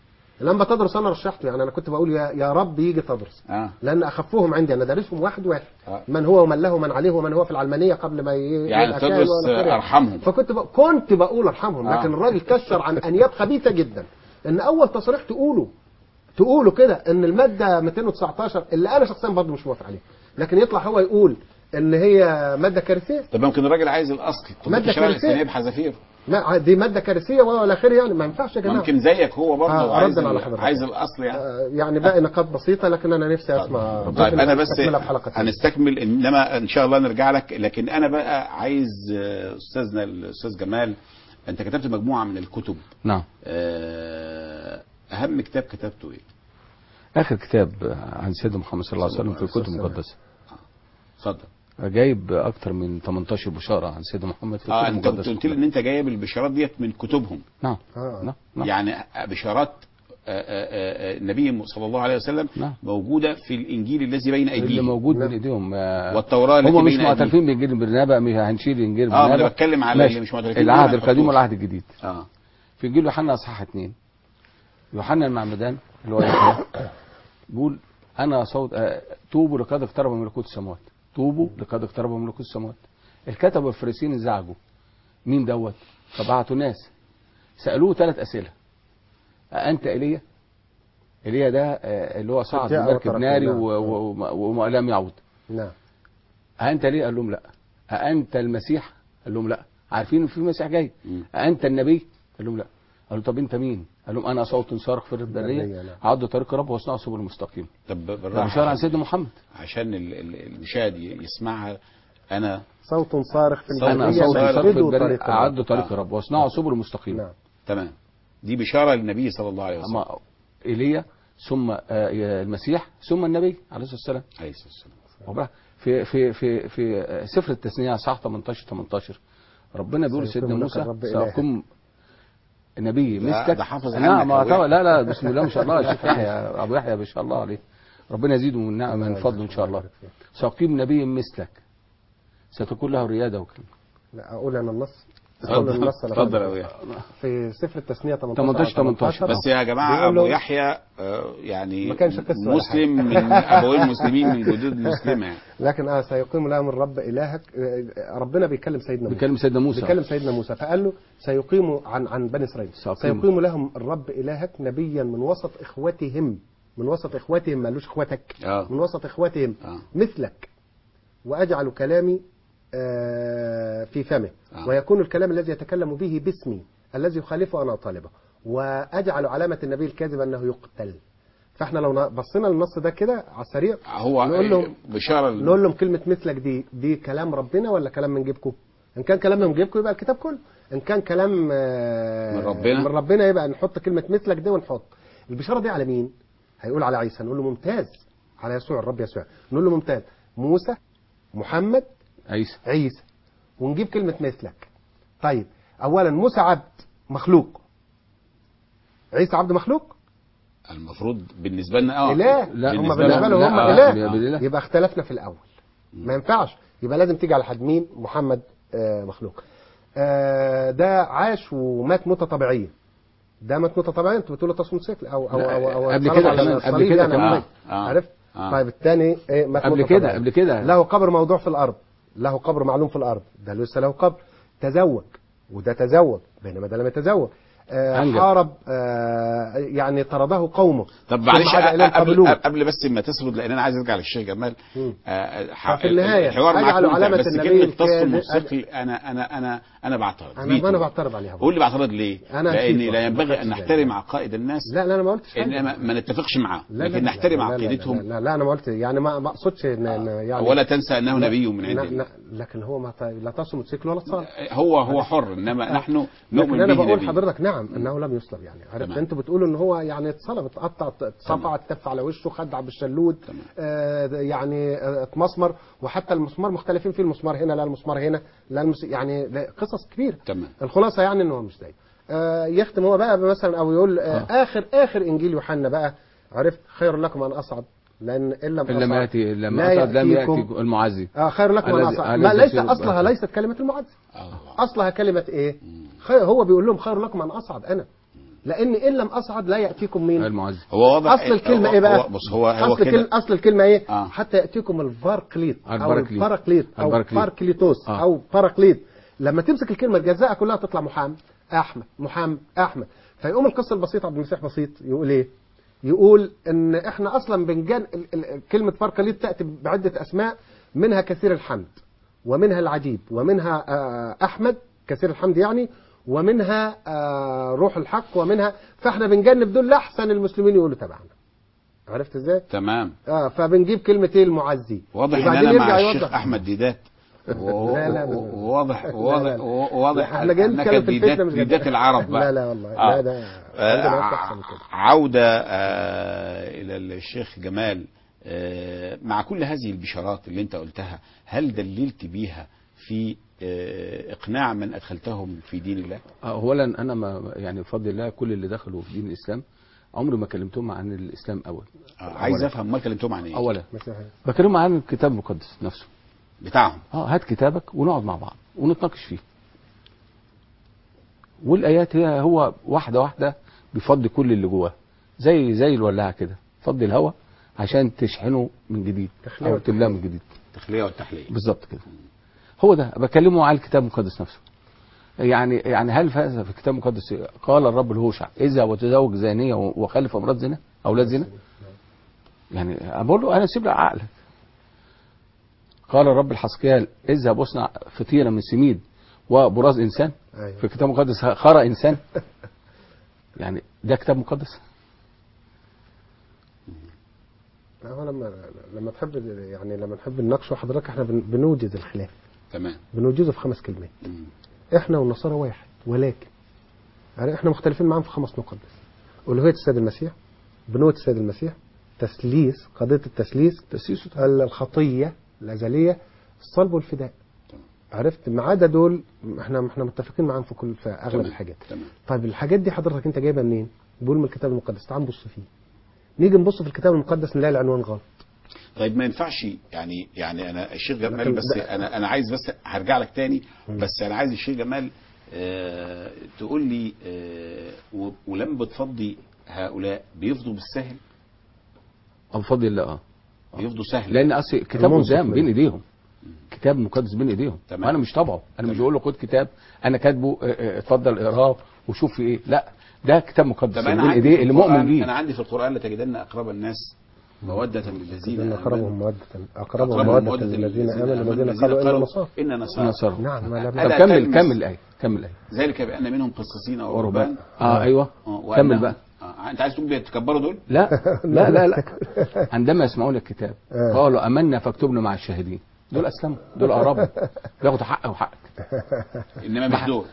لما تدرس انا رشحته، يعني انا كنت بقول يا يا رب يجي تدرس، اه لان اخفوهم عندي انا دارسهم واحد واحد، آه. من هو ومن له ومن عليه ومن هو في العلمانيه قبل ما ي... يعني يبقى كاهن تدرس ولا غيره. ارحمهم. فكنت ب... كنت بقول ارحمهم، آه. لكن الراجل كشر عن انياب خبيثه جدا، ان اول تصريح تقوله تقوله كده ان الماده مئتين وتسعتاشر اللي انا شخصيا برضه مش موافق عليه، لكن يطلع هو يقول ان هي ماده كارثيه. طب ممكن الراجل عايز الاصل تطبيق مادة الشريعه كارثية. الاسلاميه بحذافير. لا دي ماده كارثيه ولا خير، يعني ما ينفعش يا جماعه. ممكن زيك هو برضه آه، عايز ردا على ال- حضرتك. عايز الاصل يعني. آه، يعني باقي نقاط بسيطه، لكن انا نفسي اسمع. طيب انا بس نستكملها في حلقة تانية. هنستكمل، انما ان شاء الله نرجع لك. لكن انا بقى عايز آه، استاذنا الاستاذ جمال، انت كتبت مجموعه من الكتب. نعم. آه، اهم كتاب كتبته ايه؟ اخر كتاب عن سيدنا محمد صلى الله عليه وسلم في الكتب المقدسه. اتفضل. جايب اكتر من ثمانية عشر بشاره عن سيدنا محمد في الكتب اه انت المقدسه. قلت لي ان انت جايب البشارات ديت من كتبهم. نعم. آه. نعم. نعم. يعني بشارات آه، آه، آه، النبي صلى الله عليه وسلم نعم. موجوده في الانجيل الذي بين اللي ايديهم موجود نعم. بين ايديهم آه، والتوراه التي هم مش بين ايديهم. معترفين بانجيل برنابا، هنشيل انجيل اه برنابا. انا بتكلم على ماشي. اللي مش معترفين العهد بيه ما القديم نحطوش. والعهد الجديد. اه في انجيل يوحنا اصحاح اثنين، يوحنا المعمدان اللي هو يوحنا بيقول انا صوت آه، توبوا لقد اقترب ملكوت السماوات، توبوا لقد اقترب ملكوت السماوات. الكتبه والفريسيين انزعجوا، مين دوت؟ فبعتوا ناس سالوه ثلاث اسئله: أأنت ايليا؟ ايليا ده آه، اللي هو صعد جاء بمركب وتركه. ناري نعم. و- و- ولم يعود. نعم. أأنت ليه؟ قال لهم لا. أأنت المسيح؟ قال لهم لا. عارفين ان في مسيح جاي. مم. أأنت النبي؟ قال لهم لا. قالوا طب انت مين؟ قال لهم انا صوت صارخ في البريه البرية، نعم. عدوا طريق رب واصنعوا سبل المستقيم. طب ده بالراحه بشار عن سيدنا محمد. عشان ال- ال- المشاهد يسمعها. انا صوت صارخ في صوت انا البرية صوت صارخ صارخ في مهدوا البريه طريق الرب. اعدوا طريق آه. رب واصنعوا سبل المستقيم. نعم. تمام. دي بشاره للنبي صلى الله عليه وسلم. اما ايليا ثم آه، المسيح ثم النبي عليه الصلاه والسلام. عليه الصلاه والسلام. وبقى في في في في سفر التثنيه صح ثمانية عشر ثمانية عشر ربنا بيقول سيقيم سيدنا لك موسى الرب إلهك. سأقوم نبي ده- مثلك. ده حافظ نعم عنك ما أوي. طبعا لا لا بسم الله ما شاء الله الشيخ يحيى ابو يحيى ما شاء الله عليه ربنا يزيده من نعم من فضله ان شاء الله. سأقيم نبي مثلك ستكون له رياده وكلمه. لا اقول انا النص. أقول اتفضل النص أنا اتفضل فاهم. يا أبو يحيى. في سفر التثنية ثمانية عشر ثمانية عشر. بس يا جماعه بيقول ابو له- يحيى آه، يعني ما كانش قس ولا مسلم من ابوين مسلمين من جدود مسلمه يعني. لكن اه سيقيم لهم الرب الهك. آه، ربنا بيكلم سيدنا موسى. بيكلم سيدنا موسى. بيكلم سيدنا موسى فقال له سيقيم عن عن بني اسرائيل. سيقيم. سيقيم لهم الرب الهك نبيا من وسط اخوتهم. من وسط اخوتهم ما قالوش اخوتك. آه. من وسط اخوتهم آه. مثلك واجعل كلامي آه، في فمه. آه. ويكون الكلام الذي يتكلم به باسمي الذي يخالفه انا طالبه. واجعل علامه النبي الكاذب انه يقتل. فاحنا لو بصينا للنص ده كده على السريع هو نقول لهم بشاره ال- نقول لهم كلمة مثلك دي دي كلام ربنا ولا كلام من جيبكم؟ إن كان كلام من جيبكم يبقى الكتاب كله. إن كان كلام آه، من ربنا؟ من ربنا يبقى نحط كلمة مثلك دي ونحط. البشارة دي على مين؟ هيقول على عيسى نقول له ممتاز. على يسوع الرب يسوع نقول له ممتاز. موسى محمد عيسى. عيسى ونجيب كلمة مثلك. طيب أولا موسى عبد مخلوق. عيسى عبد مخلوق؟ المفروض بالنسبه لنا اه إله. لا، هم بالنسبة بالنسبة لهم لهم هم لا، إله. آه، بالإله. يبقى اختلفنا في الأول. ما ينفعش. يبقى لازم تيجي على حد مين؟ محمد آه، مخلوق. آه، ده عاش ومات موتة طبيعية. ده مات موتة طبيعية. انتوا بتقولوا تصميم سيكل او او لا، او, أو قبل صلب كده على كمان، الصليب قبل كده يعني. كمان. آه، آه، عرفت؟ آه. طيب الثاني ايه؟ مات قبل موتة كده طبيعية. قبل كده له قبر موضوع في الارض. له قبر معلوم في الارض. ده لسه له قبر. تزوج وده تزوج بينما ده لم يتزوج. آه، أنجب. حارب آه، يعني طرده قومه. طب ثم معلش عاد إليهم قبل قبلوه. قبل بس ما تسرد لان انا عايز ارجع للشيخ جمال. مم. آه، ح- ففي النهاية الحوار معاك أجعل ممتع، علامة بس النبي كلمه الكاذب- تصل ثقل انا انا انا انا بعترض انا فيتو. ما انا بعترض عليها. قول لي بعترض ليه؟ أنا لان نسيت لا والله، ينبغي ما ان خدتش نحترم بالي. عقائد الناس لا لا انا ما قلتش حاجة. انما ما نتفقش معاهم لا لكن لا نحترم لا لا عقيدتهم. لا, لا, لا انا ما قلت يعني ما ما اقصدش ان إن يعني ولا تنسى انه لا- نبي من عند لا- الله. لا لكن هو ما ت- لا تصل موتوسيكل ولا تصل. هو هو حر انما نحن لكن نؤمن انا به بقول نبي. حضرتك نعم انه لم يصلب يعني. عرفت تمام. انتوا بتقولوا ان هو يعني اتصلب اتقطع اتصفع اتف على وشه خدع بالشلود. تمام. آه يعني آه، اتمسمر وحتى المسمار مختلفين فيه. المسمار هنا لا المسمار هنا لا المس... يعني لا، قصص كبيره. تمام. الخلاصه يعني ان هو مش زي آه يختم هو بقى مثلا او يقول آه آه. اخر اخر انجيل يوحنا بقى. عرفت خير لكم ان اصعد لان ان لم إن لم أصعد ياتي لم لا أصعد لم يأتيكم- ياتي المعزي. آه خير لكم ان الذي- اصعد. الذي ما ليس يصير اصلها بأسر. ليست كلمه المعزي. الله. اصلها كلمه ايه؟ خير. هو بيقول لهم خير لكم ان اصعد انا لان ان لم اصعد لا ياتيكم مين؟ المعزي. هو واضح اصل الكلمه هو- ايه بقى؟ هو بص هو هو اصل كده كلمة اصل الكلمه ايه؟ آه. حتى ياتيكم الفاركليت او البراكليت. الباراكليت او البراكليت. باركليتوس آه. او باراكليت. لما تمسك الكلمه تجزأها كلها تطلع محمد احمد محمد احمد. فيقوم القصه البسيط عبد المسيح بسيط يقول ايه؟ يقول ان احنا اصلا بنجان ال- ال- كلمه باركليت تاتي بعده اسماء منها كثير الحمد ومنها العجيب ومنها آه، احمد كثير الحمد يعني ومنها آه، روح الحق ومنها. فاحنا بنجنب دول لاحسن المسلمين يقولوا تبعنا. عرفت ازاي؟ تمام. اه فبنجيب كلمه ايه المعزي. واضح ان وبعدين انا مع يرجع الشيخ يوضح. احمد ديدات. وهو- لا لا لا. واضح لا واضح لا. واضح احنا جايين انك نتكلم في ديدات الفتنه مش جايين- ديدات العرب بقى. لا لا والله آه. لا ده آه، عندنا وقت احسن من كده. عودة آه، إلى الشيخ جمال. آه، مع كل هذه البشارات اللي أنت قلتها هل دللت بيها في آه، إقناع من أدخلتهم في دين الله؟ اولا انا ما يعني بفضل الله كل اللي دخلوا في دين الاسلام عمري ما كلمتهم عن الاسلام اول. آه، عايز أولاً. أفهم ما كلمتهم عن إيه؟ اولا مسيحي. بكلمهم عن الكتاب المقدس نفسه. بتاعهم. اه هات كتابك ونقعد مع بعض ونتناقش فيه. والايات هي هو واحده واحده بيفضي كل اللي جواه زي زي الولاعه كده فضي الهواء عشان تشحنه من جديد تخليه او تملاه من جديد. التخلية والتحلية. بالظبط كده. هو ده بكلمه على الكتاب المقدس نفسه. يعني يعني هل في هذا في الكتاب المقدس قال الرب لهوشع اذا وتزوج زانيه وخلف امراه زنا اولاد زنا؟ يعني بقول له انا سيب لك عقلك. قال الرب لحسقيال اذهب واصنع فطيره من سميد وبراز انسان. أيوة. في الكتاب المقدس خرى انسان. يعني ده كتاب مقدس. هو لما لما تحب يعني لما نحب نناقشه حضرتك احنا بن- بنوجد الخلاف. تمام. بنوجده في خمس كلمات. مم. احنا والنصارى واحد، ولكن يعني احنا مختلفين معاهم في خمس نقاط بس: ألوهية السيد المسيح، بنوة السيد المسيح، تثليث، قضية التثليث، تسيسه الخطية الأزلية، الصلب والفداء. عرفت؟ ما عدا دول احنا احنا متفقين معاهم في كل في اغلب تمام. الحاجات. تمام. طيب الحاجات دي حضرتك انت جايبها منين؟ بقول من الكتاب المقدس. تعال نبص فيه. نيجي نبص في الكتاب المقدس نلاقي العنوان غلط. طيب ما ينفعش يعني يعني انا الشيخ جمال لكن بس ده- انا انا عايز بس هرجع لك تاني مم. بس انا عايز الشيخ جمال آه تقول لي آه و- ولما بتفضي هؤلاء بيفضوا بالسهل، بفضل الله اه بيفضوا سهل لان اصل كتاب المنصف قدام منه. بين ايديهم، كتاب مقدس بين ايديهم، تمام. وانا مش طبعه، انا مش تمام. بقول له خد كتاب انا كاتبه اه، اه، اتفضل اقراه وشوف في ايه، لا ده كتاب مقدس طب بين انا عندي في ايديه اللي مؤمن القرآن، بيه. انا عندي في القرآن لتجدن اقرب الناس مودة للذين إن أقربهم آمنوا مودة أقربهم أقربهم مودة للذين آمنوا الذين قالوا إنا نصارى. إن نصارى. نصر. نعم ما طب لم ألا كمل تلمس- كمل الايه كمل الايه ذلك بأن منهم قسيسين أو ورهبان. رهبان اه ايوه آه، كمل وأنهم- بقى. آه، أنت عايز تقول بيتكبروا دول؟ لا لا لا لا عندما يسمعون الكتاب آه. قالوا امنا فاكتبنا مع الشاهدين، دول اسلموا، دول اقربوا بياخدوا حق وحقك. إنما مش دول.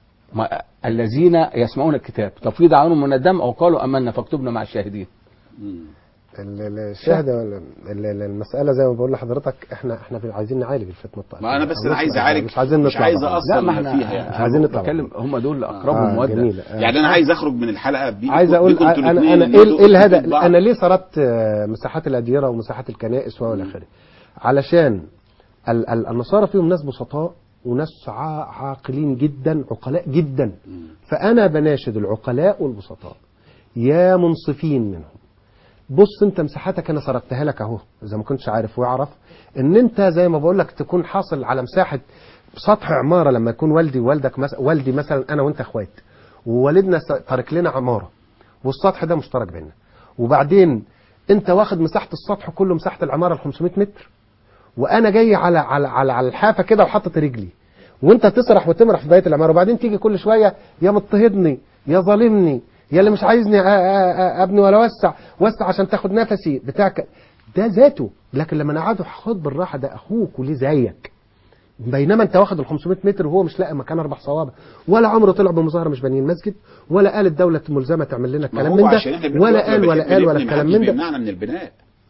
ما الذين يسمعون الكتاب تفيض عنهم من الدم او قالوا امنا فاكتبنا مع الشاهدين. مم. ال- ال- الشهادة ولا- ال- ال- المسألة زي ما بقول لحضرتك احنا احنا في- عايزين نعالج الفتنة الطائفية. ما أنا بس أنا مش- عايز أعالج، مش عايزين مش نطلع عايز بره. أصلا لا ما احنا فيها يعني. مش عايزين نطلع بتكلم هم دول اقربهم آه مودة. جميل. آه. يعني أنا آه. عايز أخرج من الحلقة بي- عايز اقول بيكم انتوا انا الاتنين انا إن ايه انتوا إيه الهدف؟ بتفيدوا بعض. انا ليه سردت آه، مساحات الاديره ومساحات الكنائس والى اخره؟ علشان ال- ال- النصارى فيهم ناس بسطاء وناس ع- عاقلين جدا، عقلاء جدا. مم. فانا بناشد العقلاء والبسطاء يا منصفين منهم، بص انت مساحتك انا سردتها لك اهو، اذا ما كنتش عارف واعرف ان انت زي ما بقول لك تكون حاصل على مساحه سطح عماره. لما يكون والدي ووالدك مس... والدي مثلا انا وانت اخوات، ووالدنا س- ترك لنا عماره والسطح ده مشترك بيننا، وبعدين انت واخد مساحه السطح كله، مساحه العماره ال خمسمائة متر، وانا جاي على على على, على الحافه كده وحاطط رجلي، وانت تسرح وتمرح في بقيه العماره، وبعدين تيجي كل شويه يا مضطهدني يا ظالمني يا اللي مش عايزني أ- أ- أ- ابني ولا وسع وسع عشان تاخد نفسي بتاعك، ده ذاته. لكن لما نقعده خد بالراحه، ده اخوك وليه زيك، بينما انت واخد ال خمسمائة متر وهو مش لاقي مكان اربع صوابع، ولا عمره طلع بمظاهره مش بانيين مسجد، ولا قال الدوله ملزمه تعمل لنا ما الكلام هو من عشان ده، احنا بنقول ولا احنا قال ولا بنحب قال ولا نبني، الكلام محدش من ده. بيمنعنا من البناء.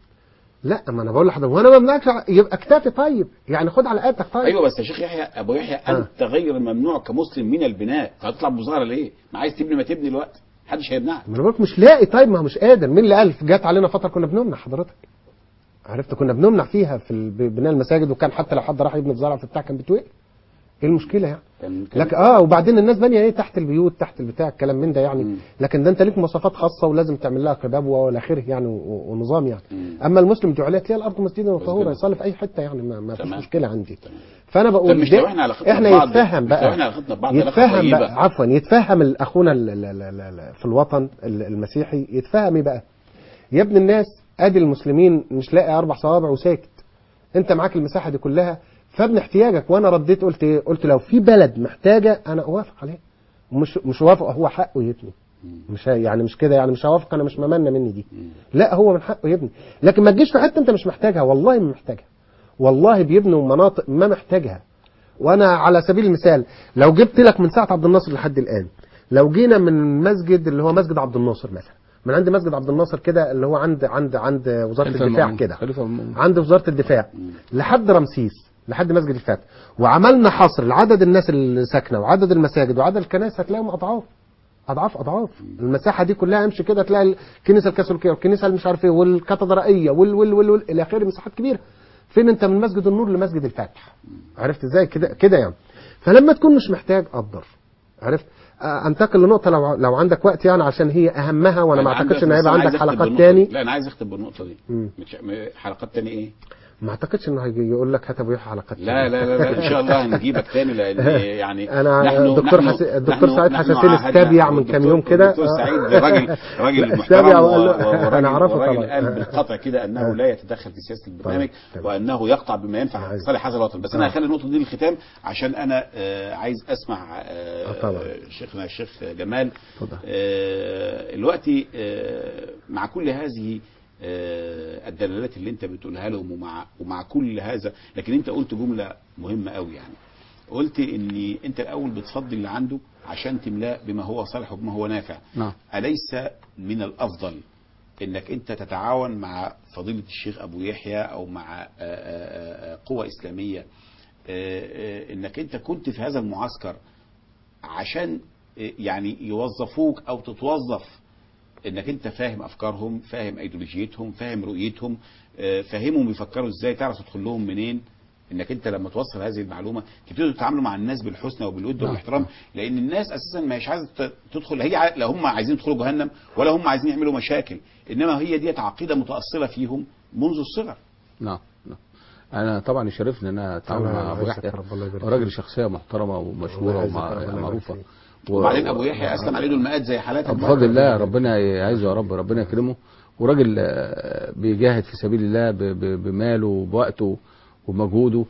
لا ما انا بقول لحضرتك وانا ما بمنعكش، يبقى اكتفي طيب، يعني خد على قدك طيب. ايوه بس يا شيخ يحيى ابو يحيى انت غير ممنوع كمسلم من البناء، فهتطلع بمظاهره ليه؟ ما عايز تبني ما تبني الوقت، محدش هيمنعك. ما انا بقولك مش لاقي طيب، ما هو مش قادر. مين اللي قال؟ جات علينا فتره كنا بنمنع حضرتك، عرفت؟ كنا بنمنع فيها في ال- بناء المساجد، وكان حتى لو حد راح يبني في زرع في بتاع كان بيتوقف. ايه المشكله يعني؟ كان كان لكن اه وبعدين الناس بانيه ايه تحت البيوت تحت البتاع الكلام من ده يعني. مم. لكن ده انت ليك مواصفات خاصه ولازم تعمل لها قباب والى اخره يعني و- و- ونظام يعني. مم. اما المسلم جعلت ليه الارض مسجدا وطهورا، مسجدا. يصلي في اي حته يعني، ما, ما فيش تمام. مشكله عندي. تمام. فانا طب بقول مش ده- لو احنا علاقتنا احنا ببعض، يتفهم مش بقى لو احنا علاقتنا ببعض علاقة يتفهم طيبة. بقى عفوا يتفهم ال- اخونا ال- ال- ال- ال- ال- في الوطن ال- المسيحي يتفهم ايه بقى؟ يا ابن الناس ادي المسلمين مش لاقي اربع صوابع وساكت، انت معاك المساحه دي كلها فابن احتياجك. وانا رديت قلت ايه؟ قلت لو في بلد محتاجه انا اوافق عليه، مش مش وافق، هو حقه يبني، مش هي- يعني مش كده يعني مش هوافق انا مش ممنه مني دي، لا هو من حقه يبني. لكن ما تجيش في حته انت مش محتاجها، والله ما محتاجها، والله بيبنوا مناطق ما محتاجها. وانا على سبيل المثال لو جبت لك من ساعه عبد الناصر لحد الان، لو جينا من مسجد اللي هو مسجد عبد الناصر مثلا، من عند مسجد عبد الناصر كده اللي هو عند عند عند وزاره خليفة الدفاع المأمون. كده، خليفة المأمون. عند وزاره الدفاع لحد رمسيس لحد مسجد الفتح، وعملنا حصر لعدد الناس اللي ساكنه وعدد المساجد وعدد الكنائس، هتلاقيهم اضعاف اضعاف اضعاف. المساحه دي كلها امشي كده تلاقي الكنيسه الكاثوليكيه والكنيسه اللي مش عارف ايه والكاتدرائيه وال وال وال, وال الى اخره، مساحات كبيره. فين انت من مسجد النور لمسجد الفتح؟ عرفت ازاي كده كده يعني؟ فلما تكون مش محتاج قدر، عرفت؟ آه، انتقل لنقطه لو لو عندك وقت يعني، عشان هي اهمها، وانا ما أنا عندي اعتقدش ان بس هيبقى أنا عندك عايز أختم حلقات بالنقطة تاني. دي. لا انا عايز اختم بالنقطه دي. مم. مش- م- حلقات تاني ايه؟ ما اعتقدش انه هيجي يقول لك هات ابو يحيى على قتل. لا لا لا, لا ان شاء الله هنجيبك تاني، لان يعني انا نحن الدكتور نحن حس... الدكتور نحن سعيد نحن حساسين عاهدنا- استبيع من كام يوم كده. الدكتور سعيد راجل راجل استبيع محترم وقال له- و- وراجل أنا أعرفه وراجل طبعا. قال بالقطع كده انه لا يتدخل في سياسه البرنامج، تمام. وانه يقطع بما ينفع أيوة. صالح هذا الوطن. بس انا هخلي النقطه دي للختام عشان انا آه، عايز اسمع آه، طبعا. شيخنا الشيخ جمال. اتفضل. آه، دلوقتي آه، مع كل هذه آه، الدلالات اللي انت بتقولها لهم ومع ومع كل هذا، لكن انت قلت جمله مهمه قوي. يعني قلت ان انت الاول بتفضي اللي عنده عشان تملاه بما هو صالح وبما هو نافع. نعم. اليس من الافضل انك انت تتعاون مع فضيله الشيخ ابو يحيى او مع آه، آه، آه، قوى اسلاميه، آه، آه، انك انت كنت في هذا المعسكر عشان آه، يعني يوظفوك او تتوظف، انك انت فاهم افكارهم، فاهم ايديولوجيتهم، فاهم رؤيتهم، آه، فاهمهم بيفكروا ازاي، تعرف تدخل لهم منين. انك انت لما توصل هذه المعلومه تبتدوا تتعاملوا مع الناس بالحسنى وبالود نعم. والاحترام، لان الناس اساسا مش عايزه ت- تدخل، هي ع- لا هم عايزين يدخلوا جهنم ولا هم عايزين يعملوا مشاكل، انما هي ديت عقيده متاصله فيهم منذ الصغر. نعم نعم. انا طبعا يشرفني ان انا اتعامل الله مع ابو يعزك يحيى، يا رب، الله يبارك راجل فيك. شخصيه محترمه الله ومشهوره يعزك يا رب، الله يبارك ومعروفه. فيك. و- وبعدين ابو يحيى اسلم عليه المئات زي حالاتك. بفضل الله ربنا يعزه يا رب، ربنا يكرمه. وراجل آه، بيجاهد في سبيل الله ب- ب- بماله وبوقته ومجهوده.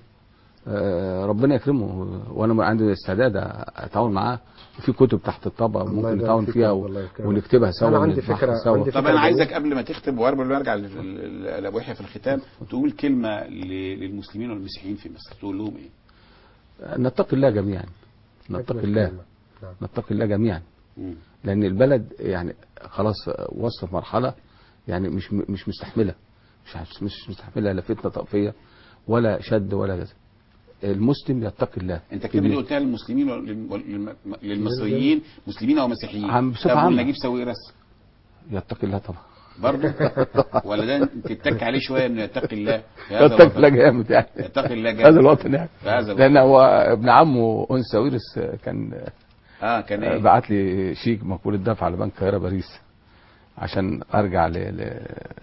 آه، ربنا يكرمه، وانا عندي استعداد اتعاون معاه، وفي كتب تحت الطبق الله ممكن يبارك نتعاون فيك فيها يا و- رب، الله يكرمك. ونكتبها سوا أنا عندي ونطبعها فكرة- سوا. عندي طب فكرة انا عايزك جميلة. قبل ما تختم وقبل ما نرجع لل- لل- لابو يحيى في الختام تقول كلمه ل- للمسلمين والمسيحيين في مصر، تقول لهم ايه؟ نتقي الله جميعا، نتقي أجمل الله، كلمة. نعم. نتقي الله جميعا. مم. لان البلد يعني خلاص وصلت مرحله يعني مش مش مستحمله، مش عارف- مش مستحمله لا فتنه طائفيه ولا شد ولا جزع. المسلم يتقي الله. انت كده دي قلتها للمسلمين وال- وال- للمصريين مسلمين او مسيحيين. عم- بصفة طب عامة. ونجيب ساويرس يتقي الله طبعا. برضه ولا ده انت تتك عليه شويه انه يتقي الله في هذا يتقي الله الوطن؟ جامد يعني. يتقي الله جامد. هذا الوطن يعني. في هذا الوطن. لان هو ابن عمه انس ساويرس كان اه كان ايه؟ بعت لي شيك مقبول الدفع على بنك القاهره باريس عشان ارجع ل... ل...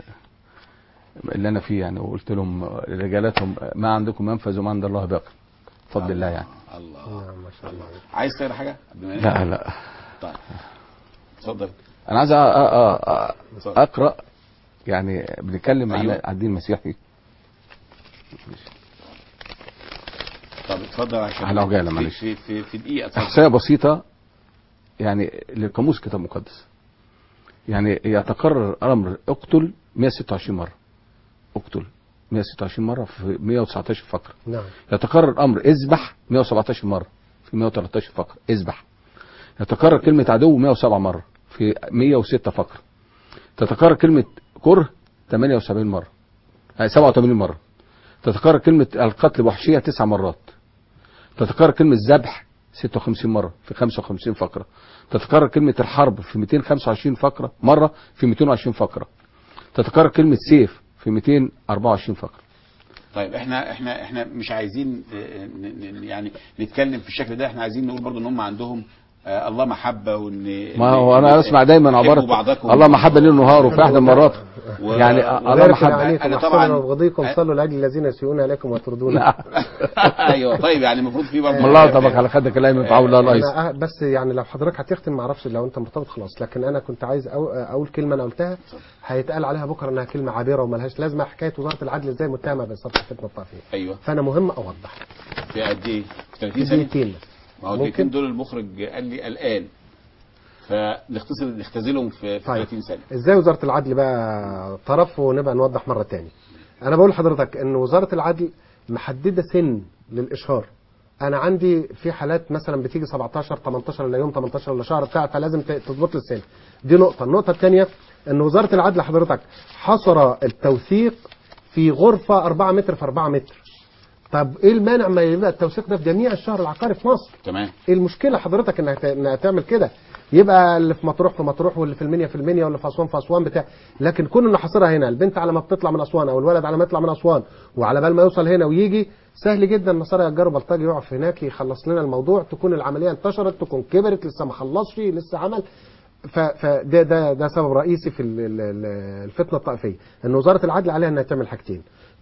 اللي انا فيه يعني. وقلت لهم رجالاتهم ما عندكم منفذ وما عند الله باقي بفضل الله يعني. الله. نعم ما شاء الله. عايز تقرا حاجه قبل ما ننهي؟ لا لا طيب اتفضل. انا عايز أ... أ... أ... اتفضل. اقرا يعني بنتكلم أيوة. عن الدين المسيحي طب اتفضل عشان على عجالة، في- معلش. في في في دقيقه اتفضل. احصائيه بسيطه يعني للقاموس كتاب مقدس. يعني يتكرر امر اقتل مئة وستة وعشرين مره، اقتل مئة وستة وعشرين مره في مئة وتسعة عشر فقره. نعم. يتكرر امر اذبح مئة وسبعة عشر مره في مئة وثلاثة عشر فقره، اذبح. يتكرر كلمه عدو مئة وسبعة مره في مئة وستة فقره. تتكرر كلمه كره ثمانية وسبعين مره، آه، سبعة وثمانين مره. تتكرر كلمه القتل بوحشيه تسع مرات. تتكرر كلمه ذبح ستة وخمسين مره في خمسة وخمسين فقره. تتكرر كلمه الحرب في مئتين وخمسة وعشرين فقره مره في مئتين وعشرين فقره. تتكرر كلمه سيف في مئتين وأربعة وعشرين فقره. طيب احنا احنا احنا مش عايزين اه، ن- ن- يعني نتكلم في الشكل ده، احنا عايزين نقول برضو ان هم عندهم اه، الله محبه، وان ما هو انا اسمع دايما عباره الله محبه ليل ونهار وفي احد المرات و- يعني و- الله وذلك محبه. يعنيكم أنا احسن طبعاً- وبغضيكم صلوا لاجل الذين يسيئون اليكم ويطردون. ايوه طيب يعني المفروض في برضه الله طبق على خدك الايمن في عون الله الايسر. أنا أه- بس يعني لو حضرتك هتختم ما اعرفش لو انت مرتبط خلاص، لكن انا كنت عايز أو اقول كلمه انا قلتها هيتقال عليها بكره انها كلمه عابره وملهاش لازمه، حكايه وزاره العدل ازاي متهمه باثاره الفتنه الطائفيه. ايوه فانا مهم اوضح. في قد ايه؟ في ثلاثين ثانيه؟ دقيقتين ما هو ممكن؟ الدقيقتين دول المخرج قال لي الان، فنختصر نختزلهم في في طيب. ثلاثين ثانيه. ازاي وزاره العدل بقى طرف ونبقى نوضح مره تاني. انا بقول لحضرتك ان وزاره العدل محدده سن للاشهار. انا عندي في حالات مثلا بتيجي سبعتاشر تمنتاشر ولا يوم تمنتاشر ولا شهر بتاع، فلازم ت- تظبط لي السن. دي نقطه. النقطه الثانيه ان وزاره العدل حضرتك حصر التوثيق في غرفه أربعة متر في أربعة متر. طب ايه المانع ما يبقى التوثيق ده في جميع الشهر العقاري في مصر؟ تمام. ايه المشكله حضرتك انها ت- انها تعمل كده؟ يبقى اللي في مطروح في مطروح، واللي في المنيا في المنيا، واللي في اسوان في اسوان بتاع. لكن كون ان حاصرها هنا، البنت على ما بتطلع من اسوان او الولد على ما يطلع من اسوان وعلى بال ما يوصل هنا ويجي سهل جدا النصارى يجروا بلطجي يقف هناك يخلص لنا الموضوع، تكون العمليه انتشرت، تكون كبرت لسه ما خلصش لسه عمل. ف- فده ده ده سبب رئيسي في ال- ال- ال- الفتنه الطائفيه، ان وزاره العدل عليها انها تعمل حاجتين: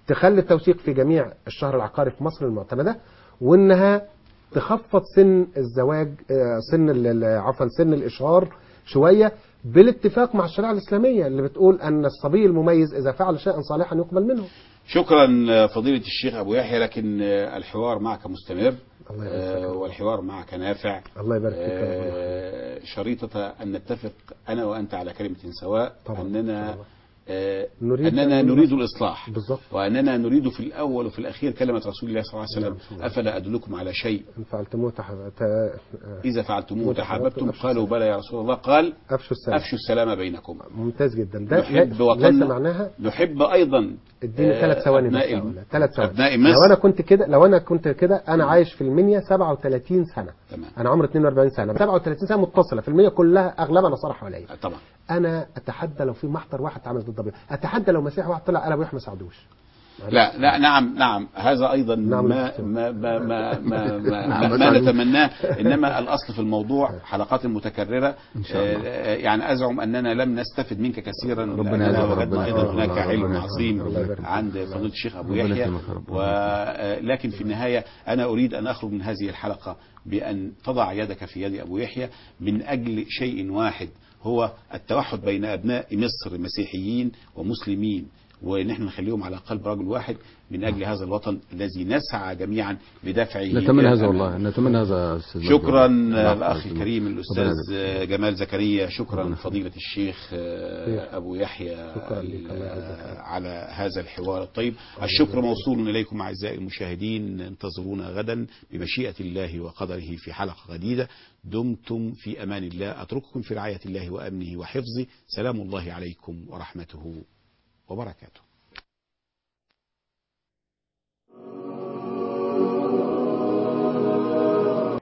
تخلي التوثيق في جميع الشهر العقاري في مصر المعتمدة، وانها تخفض سن الزواج آه، سن ال- ال- عفوا سن الإشهار شوية، بالاتفاق مع الشريعة الإسلامية اللي بتقول أن الصبي المميز إذا فعل شيئا صالحا يقبل منه. شكرا فضيلة الشيخ أبو يحيى، لكن الحوار معك مستمر. الله يبارك فيك. آه، والحوار معك نافع. الله يبارك فيك يا رب. آه، شريطة أن نتفق أنا وأنت على كلمة سواء، طبعا. أننا آه، نريد أننا أن نريد الإصلاح، بالضبط. وأننا نريد في الأول وفي الأخير كلمة رسول الله صلى الله عليه نعم. وسلم: أفلا أدلكم على شيء إن فعلتموه تح... ت... إذا فعلتموه تحاببتم؟ أفشوا قالوا السلام. بلى يا رسول الله. قال: أفشوا السلام. أفشوا السلام بينكم. ممتاز جدا. ده نحب ليس وطننا، معناها. نحب أيضا اديني آه، ثلاث ثواني بس أبناء أقولها. ثلاث ثواني. أبناء لو مصر. انا كنت كده لو انا كنت كده انا عايش في المنيا سبعة وثلاثين سنه. تمام. انا عمري اثنين وأربعين سنه، سبعة وثلاثين سنه متصله في المنيا كلها اغلبها نصارى حواليا. آه، طبعا. انا اتحدى لو في محضر واحد اتعمل ضد ابويا، اتحدى لو مسيحي واحد طلع قال ابويا ما ساعدوش. لا لا نعم نعم هذا ايضا نعم ما ما ما ما ما, ما, ما نتمناه. انما الاصل في الموضوع حلقات متكرره. إن شاء الله. آه، يعني ازعم اننا لم نستفد منك كثيرا، ربنا لأننا يجزاك، وجدنا ربنا ايضا يجزاك، هناك ربنا علم يجزاك، عظيم الله يبارك عند فضيله الشيخ ابو ربنا يحيى. يكرمك يا رب. ولكن في النهايه انا اريد ان اخرج من هذه الحلقه بان تضع يدك في يد ابو يحيى من اجل شيء واحد، هو التوحد بين ابناء مصر مسيحيين ومسلمين، ونحن نخليهم على قلب رجل واحد من أجل هذا الوطن الذي نسعى جميعا بدفعه. نتمنى هذا والله، نتمنى هذا أستاذ شكرا مجدي. الأخ الكريم الأستاذ ربنا جمال زكريا. شكرا ربنا فضيلة الشيخ أبو يحيى شكرا لك، الله يعزك. على هذا الحوار الطيب. الشكر موصول إليكم أعزائي المشاهدين، انتظرونا غدا بمشيئة الله وقدره في حلقة جديدة. دمتم في أمان الله، أترككم في رعاية الله وأمنه وحفظه. سلام الله عليكم ورحمته وبركاته.